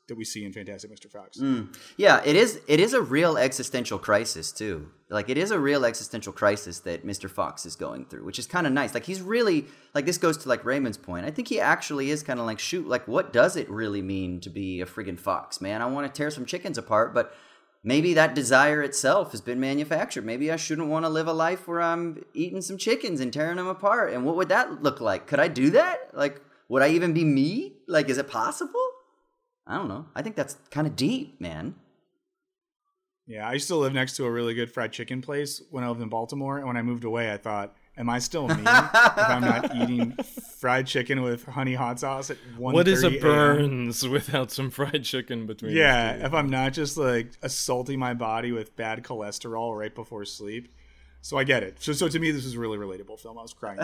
C: that we see in Fantastic Mister Fox.
A: Mm. Yeah, it is. It is a real existential crisis too. Like it is a real existential crisis that Mister Fox is going through, which is kind of nice. Like he's really like this goes to like Raymond's point. I think he actually is kind of like, shoot, like what does it really mean to be a friggin' fox, man? I want to tear some chickens apart, but maybe that desire itself has been manufactured. Maybe I shouldn't want to live a life where I'm eating some chickens and tearing them apart. And what would that look like? Could I do that? Like, would I even be me? Like, is it possible? I don't know. I think that's kind of deep, man.
C: Yeah, I used to live next to a really good fried chicken place when I lived in Baltimore. And when I moved away, I thought, am I still me if I'm not eating fried chicken with honey hot sauce at one thirty?
B: What is a Burns without some fried chicken between?
C: Yeah, if I'm not just like assaulting my body with bad cholesterol right before sleep. So I get it. So, so to me, this was a really relatable film. I was crying.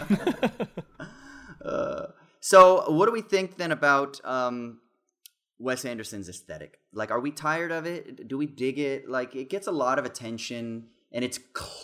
A: uh, so what do we think then about um, Wes Anderson's aesthetic? Like, are we tired of it? Do we dig it? Like, it gets a lot of attention, and it's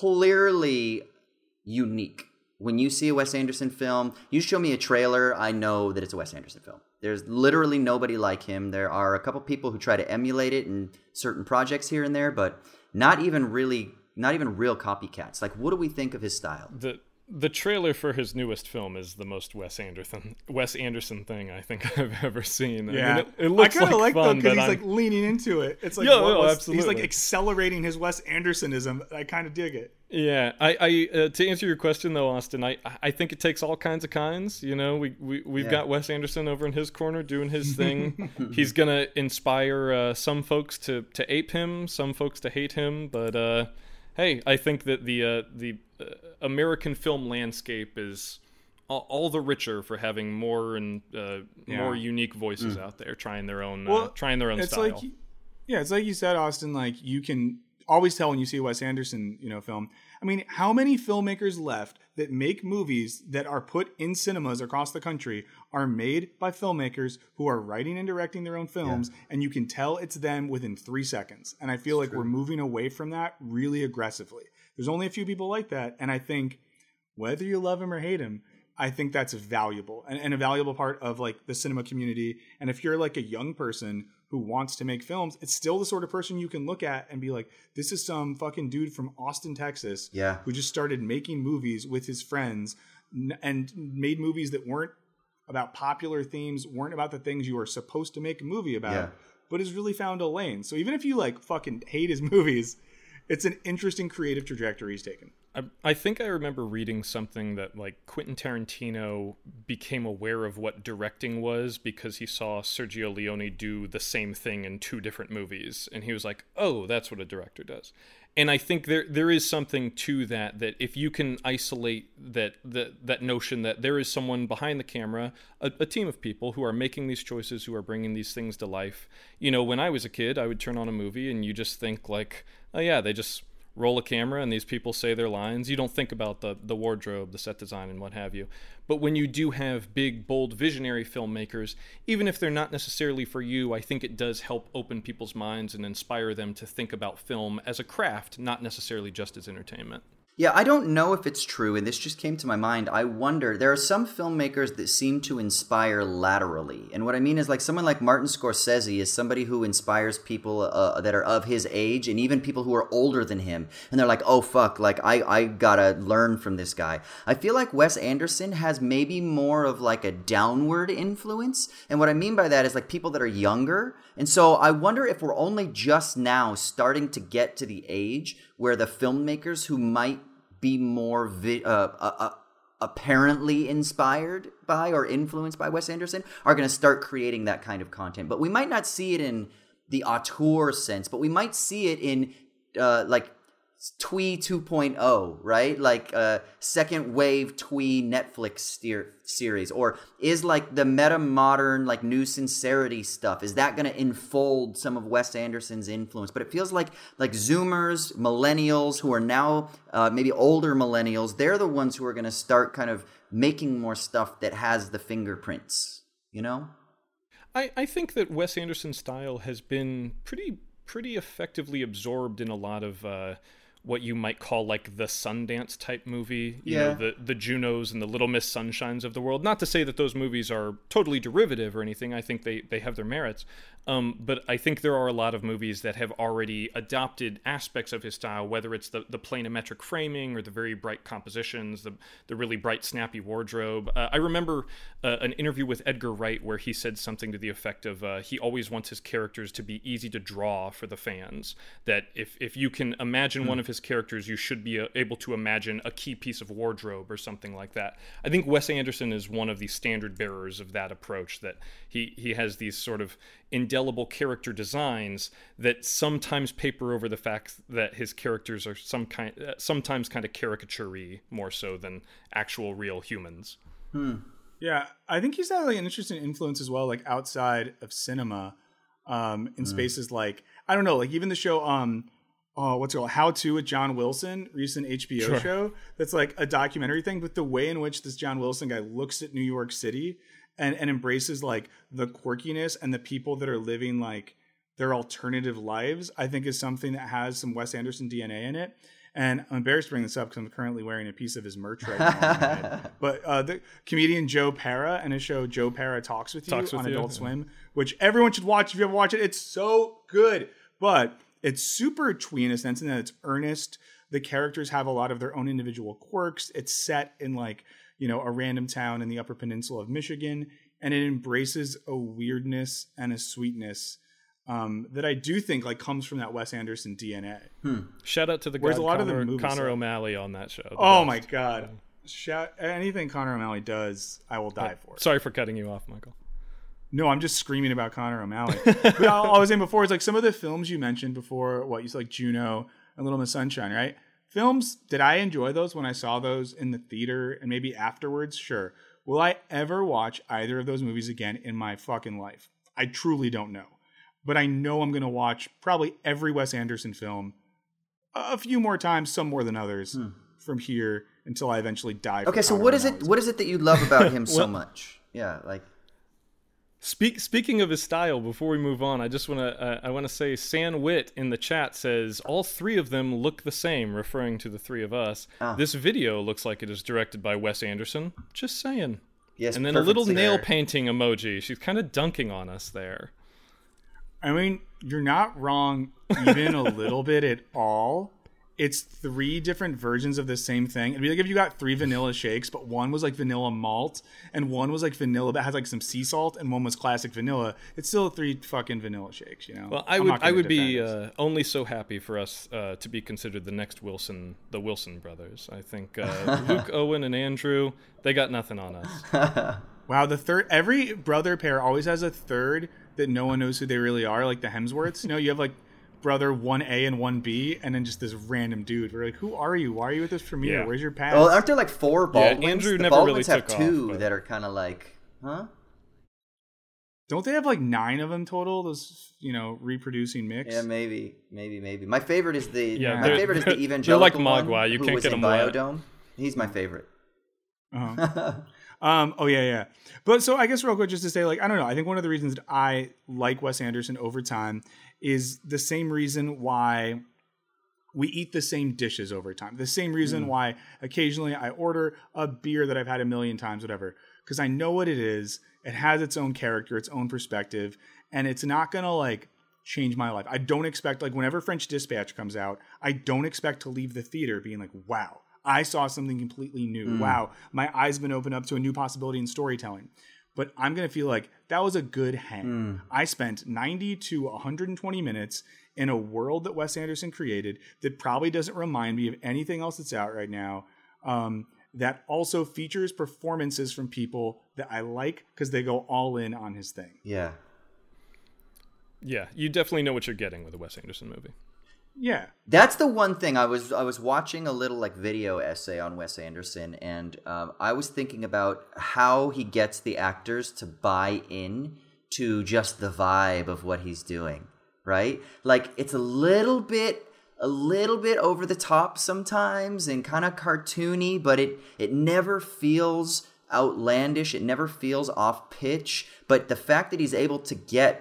A: clearly unique. When you see a Wes Anderson film, you show me a trailer, I know that it's a Wes Anderson film. There's literally nobody like him. There are a couple people who try to emulate it in certain projects here and there, but not even really, not even real copycats. Like, what do we think of his style?
B: The the trailer for his newest film is the most Wes Anderson Wes Anderson thing I think I've ever seen.
C: Yeah,
B: I mean, it, it looks
C: I kind of like,
B: like
C: though
B: fun,
C: because he's
B: I'm...
C: like leaning into it. It's like
B: yeah,
C: what
B: no,
C: was,
B: absolutely.
C: he's like accelerating his Wes Andersonism. I kind of dig it.
B: Yeah, I, I uh, to answer your question though, Austin, I, I think it takes all kinds of kinds. You know, we we we've
A: yeah.
B: got Wes Anderson over in his corner doing his thing. He's gonna inspire uh, some folks to, to ape him, some folks to hate him. But uh, hey, I think that the uh, the uh, American film landscape is all, all the richer for having more and uh,
C: Yeah.
B: more unique voices
A: Mm.
B: out there trying their own
C: Well,
B: uh, trying their own
C: it's
B: style.
C: like, yeah, it's like you said, Austin. Like you can always tell when you see a Wes Anderson, you know, film. I mean, how many filmmakers left that make movies that are put in cinemas across the country are made by filmmakers who are writing and directing their own films, yeah. and you can tell it's them within three seconds. And I feel it's like true. We're moving away from that really aggressively. There's only a few people like that, and I think whether you love him or hate him, I think that's valuable and, and a valuable part of like the cinema community. And if you're like a young person who wants to make films, it's still the sort of person you can look at and be like, this is some fucking dude from Austin, Texas,
A: yeah.
C: who just started making movies with his friends n- and made movies that weren't about popular themes, weren't about the things you were supposed to make a movie about,
A: yeah.
C: but has really found a lane. So even if you like fucking hate his movies, it's an interesting creative trajectory he's taken.
B: I, I think I remember reading something that like Quentin Tarantino became aware of what directing was because he saw Sergio Leone do the same thing in two different movies, and he was like, "Oh, that's what a director does." And I think there there is something to that. That if you can isolate that that that notion that there is someone behind the camera, a, a team of people who are making these choices, who are bringing these things to life. You know, when I was a kid, I would turn on a movie and you just think like, "Oh yeah, they just roll a camera and these people say their lines." You don't think about the the wardrobe, the set design, and what have you. But when you do have big, bold, visionary filmmakers, even if they're not necessarily for you, I think it does help open people's minds and inspire them to think about film as a craft, not necessarily just as entertainment.
A: Yeah, I don't know if it's true, and this just came to my mind. I wonder, there are some filmmakers that seem to inspire laterally. And what I mean is like someone like Martin Scorsese is somebody who inspires people uh, that are of his age and even people who are older than him. And they're like, oh, fuck, like I, I gotta learn from this guy. I feel like Wes Anderson has maybe more of like a downward influence. And what I mean by that is like people that are younger. And so I wonder if we're only just now starting to get to the age where the filmmakers who might be more vi- uh, uh, uh, apparently inspired by or influenced by Wes Anderson are going to start creating that kind of content. But we might not see it in the auteur sense, but we might see it in uh, like Twee two point oh, right? Like a uh, second wave Twee Netflix steer- series. Or is like the meta modern, like new sincerity stuff, is that going to enfold some of Wes Anderson's influence? But it feels like like Zoomers, millennials who are now uh, maybe older millennials, they're the ones who are going to start kind of making more stuff that has the fingerprints, you know?
B: I, I think that Wes Anderson's style has been pretty pretty effectively absorbed in a lot of uh, what you might call like the Sundance type movie, you
A: Yeah.
B: know, the the Junos and the Little Miss Sunshines of the world. Not to say that those movies are totally derivative or anything. I think they they have their merits. Um, but I think there are a lot of movies that have already adopted aspects of his style, whether it's the, the planimetric framing or the very bright compositions, the the really bright, snappy wardrobe. Uh, I remember uh, an interview with Edgar Wright where he said something to the effect of uh, he always wants his characters to be easy to draw for the fans. That if, if you can imagine mm. one of his characters, you should be uh, able to imagine a key piece of wardrobe or something like that. I think Wes Anderson is one of the standard bearers of that approach, that he, he has these sort of indelible character designs that sometimes paper over the fact that his characters are some kind, uh, sometimes kind of caricature-y more so than actual real humans.
A: Hmm.
C: Yeah, I think he's had like an interesting influence as well, like outside of cinema, um, in mm. spaces like, I don't know, like even the show, um, oh, what's it called? How To with John Wilson, recent H B O sure. show. That's like a documentary thing, but the way in which this John Wilson guy looks at New York City and, and embraces like the quirkiness and the people that are living like their alternative lives, I think is something that has some Wes Anderson D N A in it. And I'm embarrassed to bring this up because I'm currently wearing a piece of his merch right now. But uh, the comedian Joe Pera and his show Joe Pera Talks With You
B: Talks with
C: on
B: you.
C: Adult Swim, which everyone should watch if you ever watch it. It's so good. But it's super twee in a sense in that it's earnest. The characters have a lot of their own individual quirks. It's set in like, you know, a random town in the Upper Peninsula of Michigan. And it embraces a weirdness and a sweetness Um, that I do think like comes from that Wes Anderson D N A.
B: Hmm. Shout out to the
C: Whereas
B: guy
C: a lot
B: Connor,
C: of the movies
B: Connor
C: are.
B: O'Malley on that show. The
C: Oh
B: best.
C: my god! Shout anything Connor O'Malley does, I will die for.
B: Sorry for cutting you off, Michael.
C: No, I'm just screaming about Connor O'Malley. But all I was saying before is like some of the films you mentioned before. What you said, like Juno and Little Miss Sunshine, right? Films, did I enjoy those when I saw those in the theater and maybe afterwards? Sure. Will I ever watch either of those movies again in my fucking life? I truly don't know. But I know I'm going to watch probably every Wes Anderson film a few more times, some more than others, hmm. from here until I eventually die.
A: Okay, so what is it? What is it that you love about him so well, much? Yeah, like.
B: Speak, speaking of his style, before we move on, I just want to uh, I want to say San Wit in the chat says all three of them look the same, referring to the three of us. Ah. This video looks like it is directed by Wes Anderson. Just saying.
A: Yes.
B: And then a little nail painting emoji. She's kind of dunking on us there.
C: I mean, you're not wrong even a little bit at all. It's three different versions of the same thing. It'd be like if you got three vanilla shakes, but one was like vanilla malt, and one was like vanilla that has like some sea salt, and one was classic vanilla. It's still three fucking vanilla shakes, you know?
B: Well, I would I would be uh, only so happy for us uh, to be considered the next Wilson, the Wilson brothers. I think uh, Luke, Owen, and Andrew, they got nothing on us.
C: Wow, the third, every brother pair always has a third that no one knows who they really are, like the Hemsworths. You know, you have like brother one A and one B, and then just this random dude. We're like, who are you? Why are you at this premiere?
B: Yeah.
C: Where's your pass?
A: Well, aren't there like four Baldwins?
B: Yeah, Andrew
A: the
B: never
A: Baldwins
B: really
A: have
B: took
A: two
B: off, but...
A: that are kind of like, huh?
C: Don't they have like nine of them total? Those, you know, reproducing mix.
A: Yeah, maybe, maybe, maybe. My favorite is the
B: yeah,
A: my favorite is the evangelical
B: like Mogwai.
A: one
B: You
A: who
B: can't
A: was
B: get
A: in
B: them wet.
A: Biodome. He's my favorite.
C: Uh-huh. um, oh yeah, yeah. But so I guess real quick, just to say, like, I don't know. I think one of the reasons that I like Wes Anderson over time is the same reason why we eat the same dishes over time. The same reason mm. why occasionally I order a beer that I've had a million times, whatever, because I know what it is. It has its own character, its own perspective, and it's not gonna like change my life. I don't expect, like, whenever French Dispatch comes out, I don't expect to leave the theater being like, wow, I saw something completely new. Mm. Wow, my eyes have been opened up to a new possibility in storytelling. But I'm going to feel like that was a good hang. Mm. I spent ninety to one hundred twenty minutes in a world that Wes Anderson created that probably doesn't remind me of anything else that's out right now, um, that also features performances from people that I like because they go all in on his thing.
A: Yeah.
B: Yeah, you definitely know what you're getting with a Wes Anderson movie.
C: Yeah,
A: that's the one thing. I was I was watching a little like video essay on Wes Anderson, and um, I was thinking about how he gets the actors to buy in to just the vibe of what he's doing, right? Like it's a little bit a little bit over the top sometimes and kind of cartoony, but it it never feels outlandish. It never feels off pitch. But the fact that he's able to get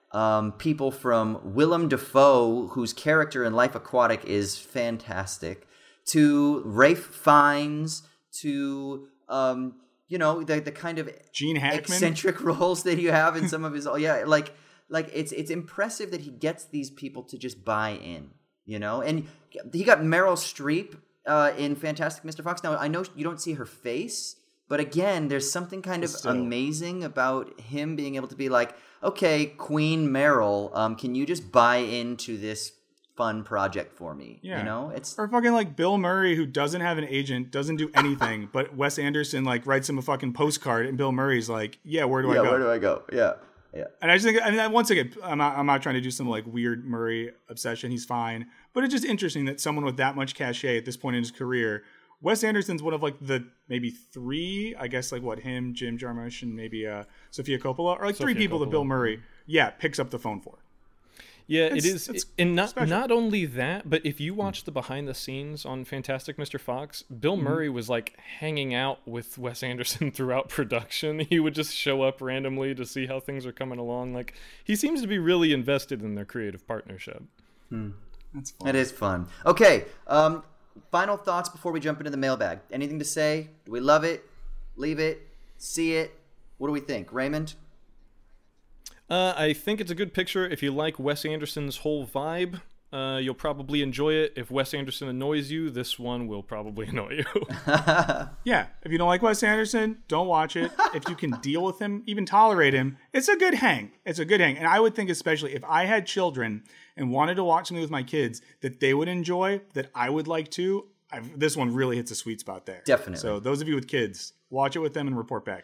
A: Um, people from Willem Dafoe, whose character in Life Aquatic is fantastic, to Ralph Fiennes, to um, you know the the kind of
C: Gene Hackman,
A: eccentric roles that you have in some of his. Yeah, like like it's it's impressive that he gets these people to just buy in. You know, and he got Meryl Streep uh, in Fantastic Mister Fox. Now I know you don't see her face. But again, there's something kind of Still. amazing about him being able to be like, okay, Queen Meryl, um, can you just buy into this fun project for me?
C: Yeah.
A: You know, it's
C: or fucking like Bill Murray, who doesn't have an agent, doesn't do anything, but Wes Anderson like writes him a fucking postcard, and Bill Murray's like, yeah, where do
A: yeah,
C: I go?
A: Where do I go? Yeah, yeah.
C: And I just think, I mean, once again, I'm not, I'm not trying to do some like weird Murray obsession. He's fine, but it's just interesting that someone with that much cachet at this point in his career. Wes Anderson's one of like the maybe three, I guess, like what him, Jim Jarmusch, and maybe uh, Sofia Coppola, or like
B: Sophia
C: three people
B: Coppola.
C: that Bill Murray, yeah, picks up the phone for.
B: Yeah,
C: It's-
B: it is,
C: it's
B: and not
C: special.
B: not only that, but if you watch the behind the scenes on Fantastic Mister Fox, Bill
C: Mm-hmm.
B: Murray was like hanging out with Wes Anderson throughout production. He would just show up randomly to see how things are coming along. Like he seems to be really invested in their creative partnership.
C: That's fun.
A: It is fun. Okay, um, final thoughts before we jump into the mailbag. Anything to say? Do we love it? Leave it? See it? What do we think, Raymond?
B: Uh, I think it's a good picture. If you like Wes Anderson's whole vibe, uh, you'll probably enjoy it. If Wes Anderson annoys you, this one will probably annoy you.
C: Yeah, if you don't like Wes Anderson, don't watch it. If you can deal with him, even tolerate him, it's a good hang. It's a good hang. And I would think especially if I had children and wanted to watch something with my kids that they would enjoy, that I would like to, I've, this one really hits a sweet spot there.
A: Definitely.
C: So those of you with kids, watch it with them and report back.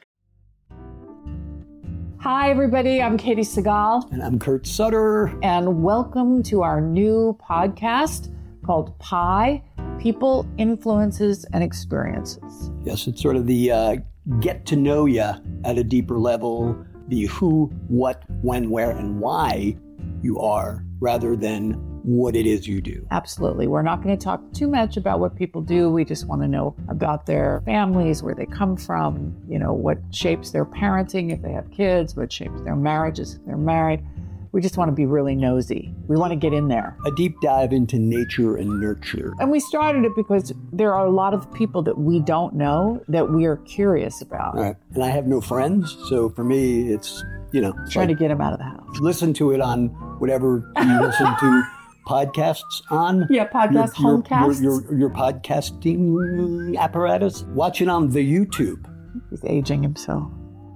D: Hi, everybody. I'm Katie Segal,
E: And I'm Kurt Sutter.
D: and welcome to our new podcast called Pi People, Influences, and Experiences.
E: Yes, it's sort of the uh, get to know you at a deeper level, the who, what, when, where, and why you are, rather than what it is you do.
D: Absolutely. We're not going to talk too much about what people do. We just want to know about their families, where they come from, you know, what shapes their parenting if they have kids, what shapes their marriages if they're married. We just want to be really nosy. We want to get in there.
E: A deep dive into nature and nurture.
D: And we started it because there are a lot of people that we don't know that we are curious about.
E: All right. And I have no friends, so for me, it's, you know, it's
D: Trying
E: like
D: to get them out of the house.
E: listen to it on whatever you listen to podcasts on.
D: Yeah, podcast,
E: your,
D: homecasts.
E: Your, your, your podcasting apparatus. Watch it on the YouTube.
D: He's aging himself.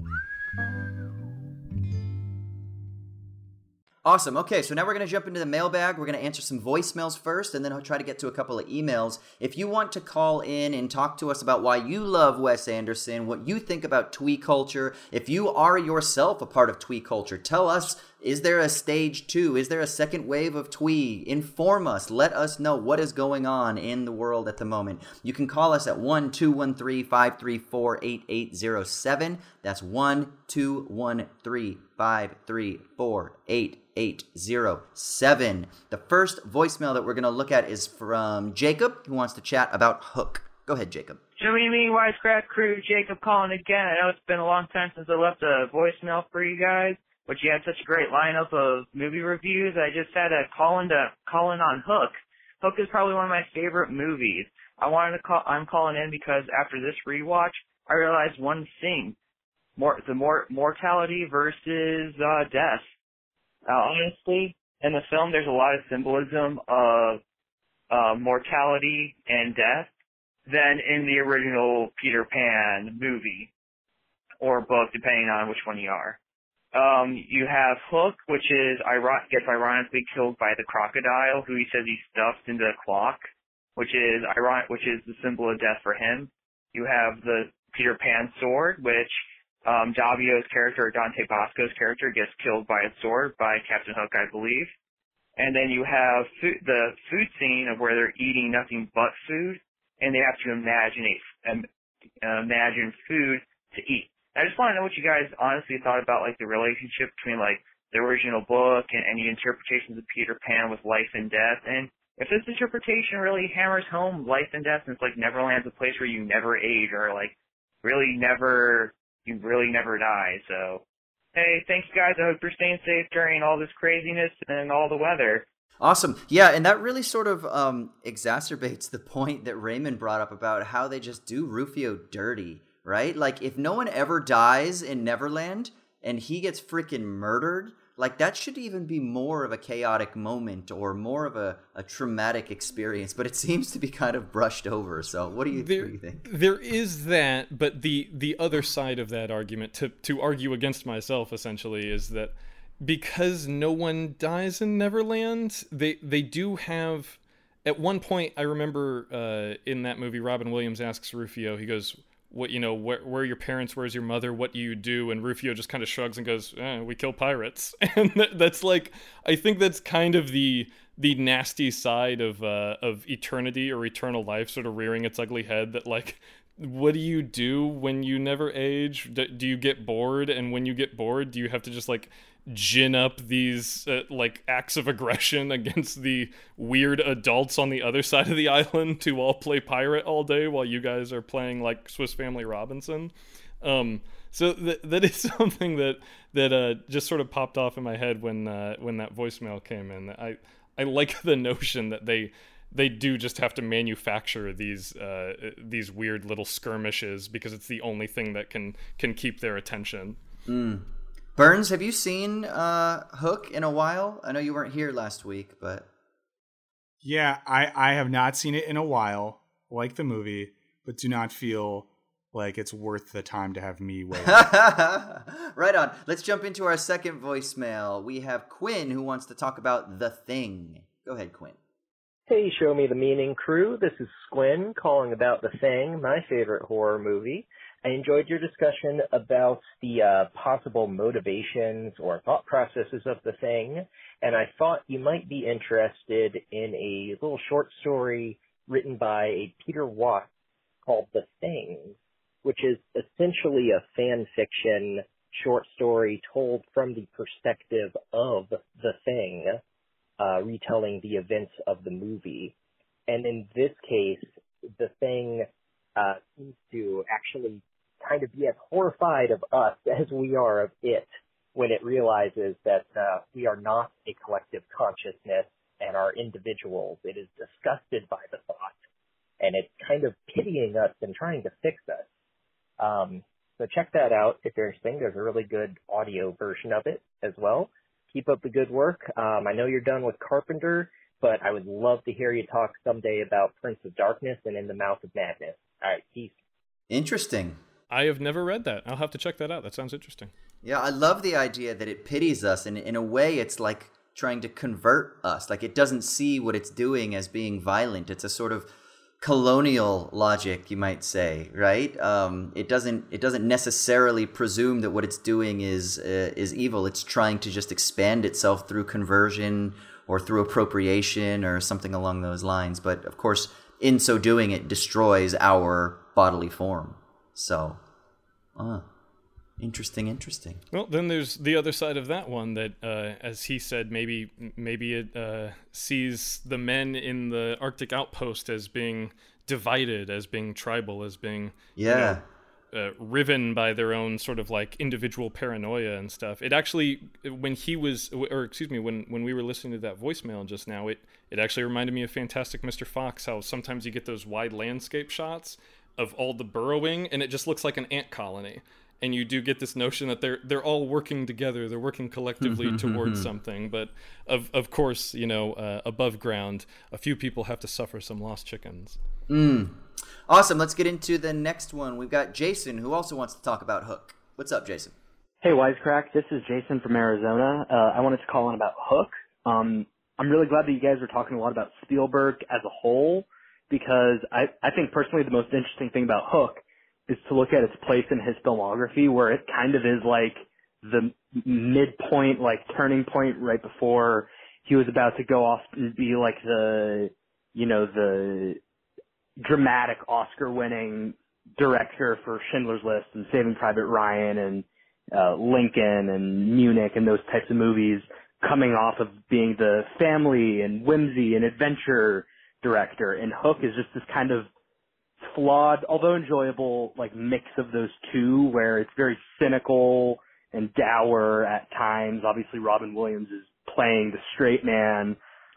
A: Awesome. Okay, so now we're going to jump into the mailbag. We're going to answer some voicemails first, and then I'll try to get to a couple of emails. If you want to call in and talk to us about why you love Wes Anderson, what you think about twee culture, if you are yourself a part of twee culture, tell us, is there a stage two? Is there a second wave of twee? Inform us. Let us know what is going on in the world at the moment. You can call us at one two one three, five three four, eight eight zero seven. That's one two one three, five three four, eight eight zero seven. The first voicemail that we're going to look at is from Jacob, who wants to chat about Hook. Go ahead, Jacob.
F: Jimmy, me, Wisecrack crew, Jacob calling again. I know it's been a long time since I left a voicemail for you guys, but you had such a great lineup of movie reviews. I just had to call in to call in on Hook. Hook is probably one of my favorite movies. I wanted to call. I'm calling in because after this rewatch, I realized one thing: more the more mortality versus uh, death. Uh, honestly, in the film, there's a lot of symbolism of uh, mortality and death than in the original Peter Pan movie or book, depending on which one you are. Um, you have Hook, which is iron- gets ironically killed by the crocodile, who he says he stuffed into a clock, which is ironic, which is the symbol of death for him. You have the Peter Pan sword, which um, Davio's character, or Dante Bosco's character, gets killed by a sword by Captain Hook, I believe. And then you have food, the food scene of where they're eating nothing but food, and they have to imagine um, imagine food to eat. I just want to know what you guys honestly thought about, like, the relationship between, like, the original book and any interpretations of Peter Pan with life and death. And if this interpretation really hammers home life and death, and it's like Neverland's a place where you never age, or, like, really never, you really never die. So Hey, thanks, guys. I hope you're staying safe during all this craziness and all the weather.
A: Awesome. Yeah, and that really sort of um, exacerbates the point that Raymond brought up about how they just do Rufio dirty, right? Like, if no one ever dies in Neverland and he gets freaking murdered, like, that should even be more of a chaotic moment or more of a, a traumatic experience. But it seems to be kind of brushed over. So what do you,
B: there,
A: what do you think?
B: There is that, but the, the other side of that argument, to, to argue against myself, essentially, is that because no one dies in Neverland, they they do have... At one point, I remember uh, in that movie, Robin Williams asks Rufio, he goes, "What, you know, where, where are your parents? Where's your mother? What do you do?" And Rufio just kind of shrugs and goes, eh, "We kill pirates." And that, that's like, I think that's kind of the the nasty side of uh, of eternity or eternal life sort of rearing its ugly head, that like, what do you do when you never age? Do, do you get bored? And when you get bored, do you have to just like gin up these uh, like acts of aggression against the weird adults on the other side of the island to all play pirate all day while you guys are playing like Swiss Family Robinson? Um, so th- that is something that that uh, just sort of popped off in my head when uh, when that voicemail came in. I I like the notion that they they do just have to manufacture these uh, these weird little skirmishes because it's the only thing that can can keep their attention.
A: Mm. Burns, have you seen uh, Hook in a while? I know you weren't here last week, but...
C: Yeah, I, I have not seen it in a while, like the movie, but do not feel like it's worth the time to have me wait.
A: Right on. Let's jump into our second voicemail. We have Quinn, who wants to talk about The Thing. Go ahead, Quinn.
G: Hey, Show Me the Meaning crew. This is Squin calling about The Thing, my favorite horror movie. I enjoyed your discussion about the uh, possible motivations or thought processes of The Thing, and I thought you might be interested in a little short story written by Peter Watt called The Thing, which is essentially a fan fiction short story told from the perspective of The Thing, uh, retelling the events of the movie. And in this case, The Thing uh, seems to actually kind of be as horrified of us as we are of it when it realizes that uh, we are not a collective consciousness and are individuals. It is disgusted by the thought, and it's kind of pitying us and trying to fix us. Um, so check that out if you're interested. There's a really good audio version of it as well. Keep up the good work. Um, I know you're done with Carpenter, but I would love to hear you talk someday about Prince of Darkness and In the Mouth of Madness. All right, peace.
A: Interesting.
B: I have never read that. I'll have to check that out. That sounds interesting.
A: Yeah, I love the idea that it pities us, and in a way it's like trying to convert us. Like, it doesn't see what it's doing as being violent. It's a sort of colonial logic, you might say, right? Um, it doesn't it doesn't necessarily presume that what it's doing is uh, is evil. It's trying to just expand itself through conversion or through appropriation or something along those lines. But of course, in so doing, it destroys our bodily form. So, uh, interesting, interesting.
B: Well, then there's the other side of that one that, uh, as he said, maybe maybe it uh, sees the men in the Arctic outpost as being divided, as being tribal, as being
A: yeah.
B: you know, uh, riven by their own sort of like individual paranoia and stuff. It actually, when he was, or excuse me, when, when we were listening to that voicemail just now, it, it actually reminded me of Fantastic Mister Fox, how sometimes you get those wide landscape shots of all the burrowing, and it just looks like an ant colony. And you do get this notion that they're they're all working together, they're working collectively towards something. But of of course, you know, uh, above ground, a few people have to suffer some lost chickens.
A: Mm. Awesome. Let's get into the next one. We've got Jason, who also wants to talk about Hook. What's up, Jason?
H: Hey, Wisecrack. This is Jason from Arizona. Uh, I wanted to call in about Hook. Um, I'm really glad that you guys were talking a lot about Spielberg as a whole, because I, I think personally the most interesting thing about Hook is to look at its place in his filmography, where it kind of is like the midpoint, like turning point right before he was about to go off and be like the, you know, the dramatic Oscar-winning director for Schindler's List and Saving Private Ryan and uh, Lincoln and Munich and those types of movies, coming off of being the family and whimsy and adventure director. And Hook is just this kind of flawed, although enjoyable, like mix of those two, where it's very cynical and dour at times. Obviously, Robin Williams is playing the straight man,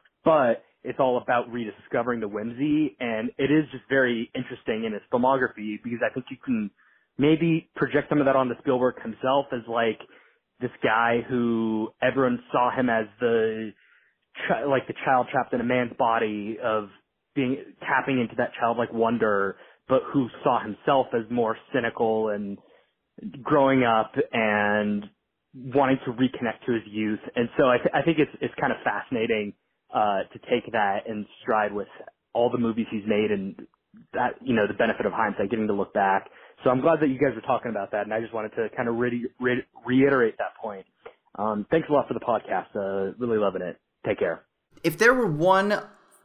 H: but it's all about rediscovering the whimsy, and it is just very interesting in his filmography because I think you can maybe project some of that onto Spielberg himself as like this guy who everyone saw him as the chi- like the child trapped in a man's body of being tapping into that childlike wonder, but who saw himself as more cynical and growing up and wanting to reconnect to his youth. And so I, th- I think it's it's kind of fascinating uh, to take that in stride with all the movies he's made and that, you know, the benefit of hindsight, getting to look back. So I'm glad that you guys were talking about that, and I just wanted to kind of re- re- reiterate that point. Um, thanks a lot for the podcast. Uh, really loving it. Take care.
A: If there were one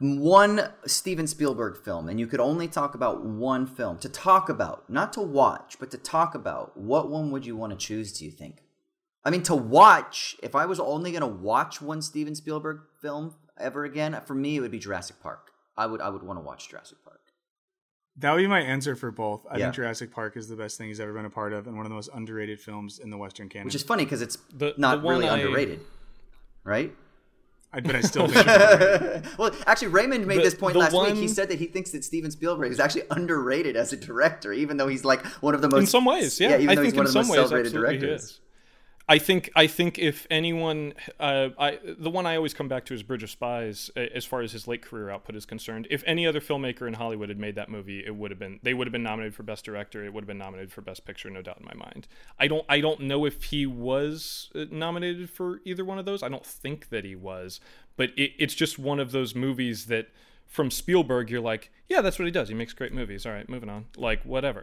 A: one Steven Spielberg film, and you could only talk about one film to talk about, not to watch, but to talk about, what one would you want to choose, do you think? I mean, to watch, if I was only going to watch one Steven Spielberg film ever again, for me, it would be Jurassic Park. I would I would want to watch Jurassic Park.
C: That would be my answer for both. I
A: Yeah.
C: think Jurassic Park is the best thing he's ever been a part of and one of the most underrated films in the Western canon.
A: Which is funny because it's
B: The-
A: not
B: the one
A: really
B: I-
A: underrated, right?
C: I, but I still think it's underrated.
A: Well, actually, Raymond made
B: The-
A: this point
B: the
A: last
B: one-
A: week. He said that he thinks that Steven Spielberg is actually underrated as a director, even though he's like one of the most...
B: in some ways, yeah,
A: even
B: I
A: though
B: think
A: he's one
B: in
A: of the
B: some
A: most
B: ways,
A: celebrated
B: absolutely he
A: directors.
B: is. I think I think if anyone, uh, I the one I always come back to is Bridge of Spies, uh, as far as his late career output is concerned. If any other filmmaker in Hollywood had made that movie, it would have been they would have been nominated for Best Director. It would have been nominated for Best Picture, no doubt in my mind. I don't I don't know if he was uh, nominated for either one of those. I don't think that he was, but it, it's just one of those movies that from Spielberg, you're like, yeah, that's what he does. He makes great movies. All right, moving on. Like whatever.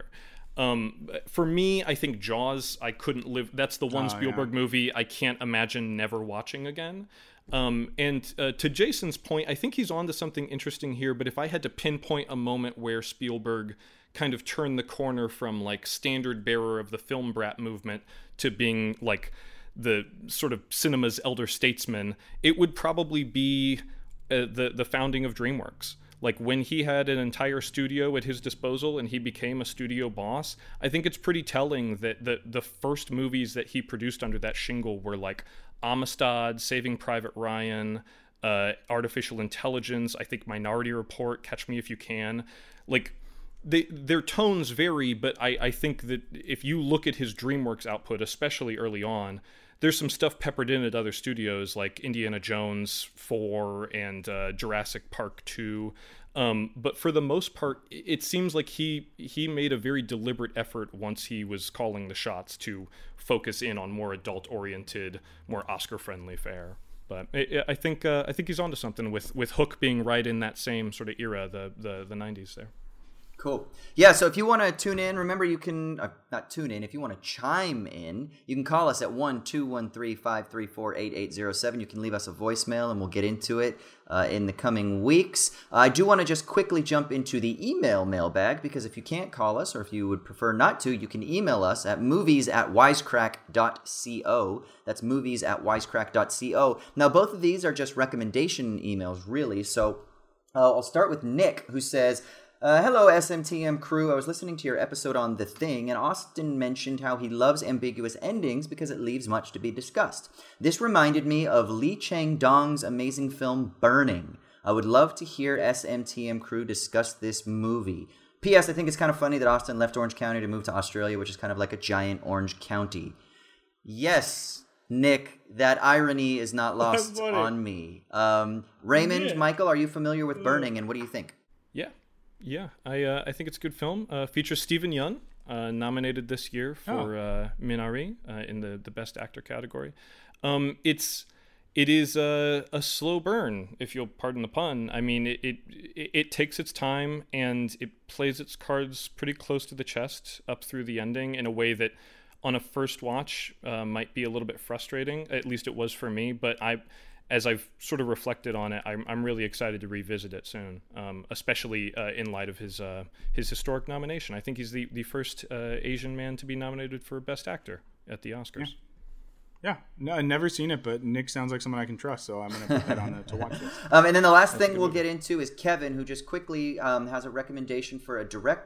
B: Um, for me, I think Jaws, I couldn't live. That's the one
C: Oh,
B: Spielberg
C: yeah.
B: movie I can't imagine never watching again. Um, and uh, to Jason's point, I think he's on to something interesting here. But if I had to pinpoint a moment where Spielberg kind of turned the corner from like standard bearer of the film brat movement to being like the sort of cinema's elder statesman, it would probably be uh, the the founding of DreamWorks. Like when he had an entire studio at his disposal and he became a studio boss, I think it's pretty telling that the the first movies that he produced under that shingle were like Amistad, Saving Private Ryan, uh, Artificial Intelligence, I think Minority Report, Catch Me If You Can. Like they, their tones vary, but I, I think that if you look at his DreamWorks output, especially early on, there's some stuff peppered in at other studios like Indiana Jones four and uh, Jurassic Park two. Um, but for the most part, it seems like he he made a very deliberate effort once he was calling the shots to focus in on more adult-oriented, more Oscar-friendly fare. But I, I think uh, I think he's onto something with, with Hook being right in that same sort of era, the the, the nineties there.
A: Cool. Yeah, so if you want to tune in, remember you can, uh, not tune in, if you want to chime in, you can call us at one two one three, five three four, eight eight zero seven. You can leave us a voicemail and we'll get into it uh, in the coming weeks. Uh, I do want to just quickly jump into the email mailbag because if you can't call us or if you would prefer not to, you can email us at movies at wisecrack dot co. That's movies at wisecrack dot co. Now, both of these are just recommendation emails, really. So uh, I'll start with Nick, who says... Uh, hello, S M T M crew. I was listening to your episode on The Thing, and Austin mentioned how he loves ambiguous endings because it leaves much to be discussed. This reminded me of Lee Chang-dong's amazing film Burning. I would love to hear S M T M crew discuss this movie. P S. I think it's kind of funny that Austin left Orange County to move to Australia, which is kind of like a giant orange county. Yes, Nick, that irony is not lost on me. Um, Raymond,
C: Yeah.
A: Michael, are you familiar with Burning, and what do you think?
B: Yeah. Yeah, I uh, I think it's a good film. Uh, features Steven Yeun, uh, nominated this year for uh, Minari uh, in the, the Best Actor category. Um, it's it is a, a slow burn, if you'll pardon the pun. I mean, it, it it takes its time and it plays its cards pretty close to the chest up through the ending in a way that, on a first watch, uh, might be a little bit frustrating. At least it was for me. But I. As I've sort of reflected on it, I'm, I'm really excited to revisit it soon, um, especially uh, in light of his uh, his historic nomination. I think he's the, the first uh, Asian man to be nominated for Best Actor at the Oscars.
C: Yeah, no, I've never seen it, but Nick sounds like someone I can trust, so I'm going to put that on the, to watch this.
A: Um, and then the last
C: That's a
A: thing
C: good
A: we'll
C: movie.
A: get into is Kevin, who just quickly um, has a recommendation for a director.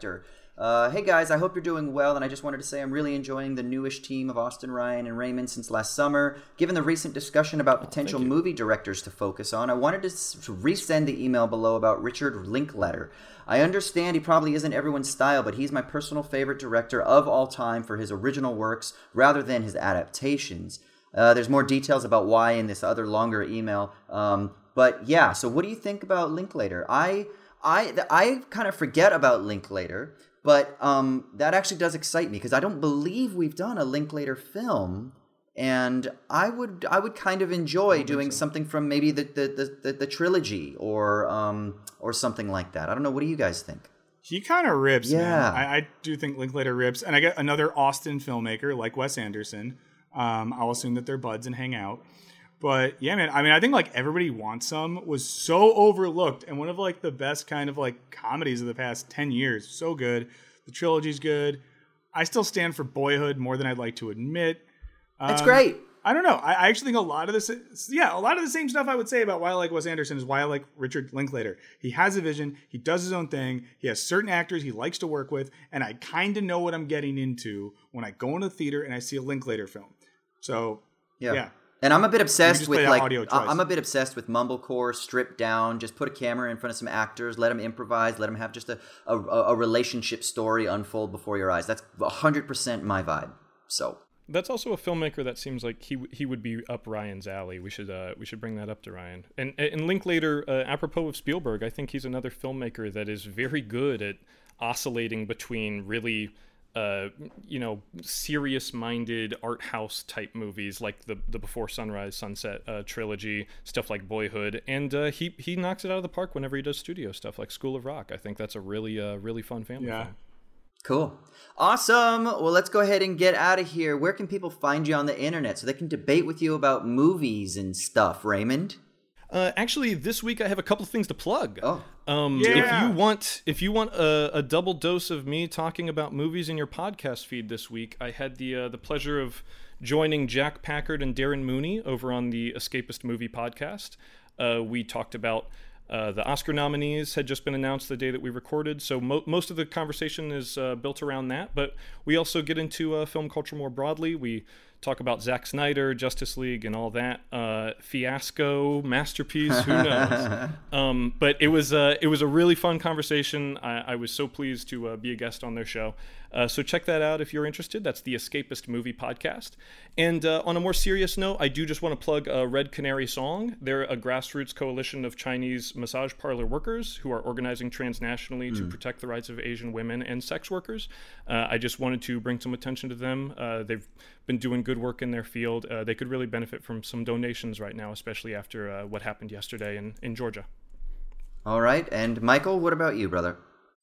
A: Uh, hey guys, I hope you're doing well, and I just wanted to say I'm really enjoying the newish team of Austin, Ryan, and Raymond since last summer. Given the recent discussion about potential oh, movie directors to focus on, I wanted to s- resend the email below about Richard Linklater. I understand he probably isn't everyone's style, but he's my personal favorite director of all time for his original works rather than his adaptations. Uh, there's more details about why in this other longer email, um, but yeah, so what do you think about Linklater? I, I, I kind of forget about Linklater. But um, that actually does excite me because I don't believe we've done a Linklater film, and I would I would kind of enjoy doing so. something from maybe the the, the, the, the trilogy or um or something like that. I don't know. What do you guys think?
C: He kind of rips,
A: yeah.
C: man. I, I do think Linklater rips, and I get another Austin filmmaker like Wes Anderson. Um, I'll assume that they're buds and hang out. But yeah, man, I mean, I think like Everybody Wants Some was so overlooked and one of like the best kind of like comedies of the past ten years. So good. The trilogy's good. I still stand for Boyhood more than I'd like to admit.
A: That's
C: um,
A: great.
C: I don't know. I, I actually think a lot of this, yeah, a lot of the same stuff I would say about why I like Wes Anderson is why I like Richard Linklater. He has a vision. He does his own thing. He has certain actors he likes to work with. And I kind of know what I'm getting into when I go into the theater and I see a Linklater film. So, yeah. yeah.
A: And I'm a bit obsessed with like
C: audio
A: I'm a bit obsessed with mumblecore, stripped down. Just put a camera in front of some actors, let them improvise, let them have just a a, a relationship story unfold before your eyes. That's one hundred percent my vibe. So
B: that's also a filmmaker that seems like he he would be up Ryan's alley. We should uh, we should bring that up to Ryan. And and Linklater, uh, apropos of Spielberg, I think he's another filmmaker that is very good at oscillating between really. Uh, you know, serious-minded art house type movies like the the Before Sunrise, Sunset uh, trilogy, stuff like Boyhood, and uh, he he knocks it out of the park whenever he does studio stuff like School of Rock. I think that's a really uh, really fun family
C: yeah.
B: film.
A: Cool, awesome. Well, let's go ahead and get out of here. Where can people find you on the internet so they can debate with you about movies and stuff, Raymond?
B: Uh, actually, this week I have a couple of things to plug.
A: Oh,
B: um,
C: yeah.
B: If you want, if you want a, a double dose of me talking about movies in your podcast feed this week, I had the uh, the pleasure of joining Jack Packard and Darren Mooney over on the Escapist Movie Podcast. Uh, we talked about uh, the Oscar nominees had just been announced the day that we recorded, so mo- most of the conversation is uh, built around that. But we also get into uh, film culture more broadly. We talk about Zack Snyder, Justice League, and all that. Uh, fiasco, masterpiece, who knows? um, but it was uh, it was a really fun conversation. I, I was so pleased to uh, be a guest on their show. Uh, so check that out if you're interested. That's the Escapist Movie Podcast. And uh, on a more serious note, I do just want to plug uh, Red Canary Song. They're a grassroots coalition of Chinese massage parlor workers who are organizing transnationally mm. to protect the rights of Asian women and sex workers. Uh, I just wanted to bring some attention to them. Uh, they've been doing good work in their field. Uh, they could really benefit from some donations right now, especially after uh, what happened yesterday in, in Georgia.
A: All right. And Michael, what about you, brother?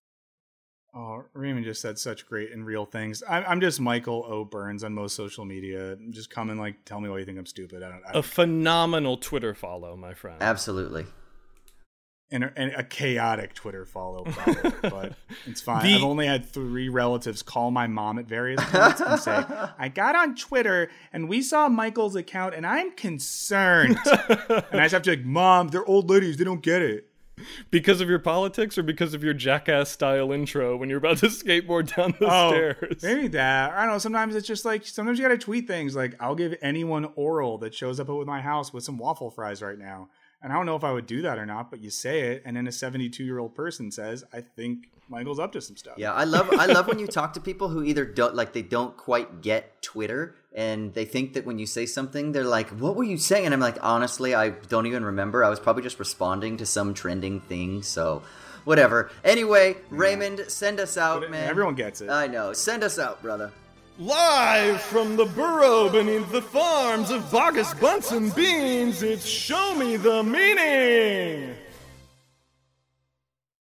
C: Oh, Raymond just said such great and real things. I'm, I'm just Michael O. Burns on most social media. Just come and like tell me why you think I'm stupid. I don't. I don't
B: a phenomenal Twitter follow, my friend.
A: Absolutely.
C: And a, and a chaotic Twitter follow, probably, but it's fine.
B: The...
C: I've only had three relatives call my mom at various points and say, I got on Twitter and we saw Michael's account and I'm concerned. And I just have to be like, Mom, they're old ladies. They don't get it.
B: Because of your politics or because of your jackass style intro when you're about to skateboard down the
C: oh,
B: stairs?
C: Maybe that. I don't know. Sometimes it's just like, sometimes you got to tweet things like, I'll give anyone oral that shows up at my house with some waffle fries right now. And I don't know if I would do that or not, but you say it, and then a seventy-two-year-old person says, I think Michael's up to some stuff.
A: Yeah, I love I love when you talk to people who either don't, like, they don't quite get Twitter, and they think that when you say something, they're like, what were you saying? And I'm like, honestly, I don't even remember. I was probably just responding to some trending thing, so whatever. Anyway, yeah. Raymond, send us out,
C: but
A: man.
C: Everyone gets it.
A: I know. Send us out, brother.
B: Live from the burrow beneath the farms of Bogus Bunsen Beans, it's Show Me the Meaning!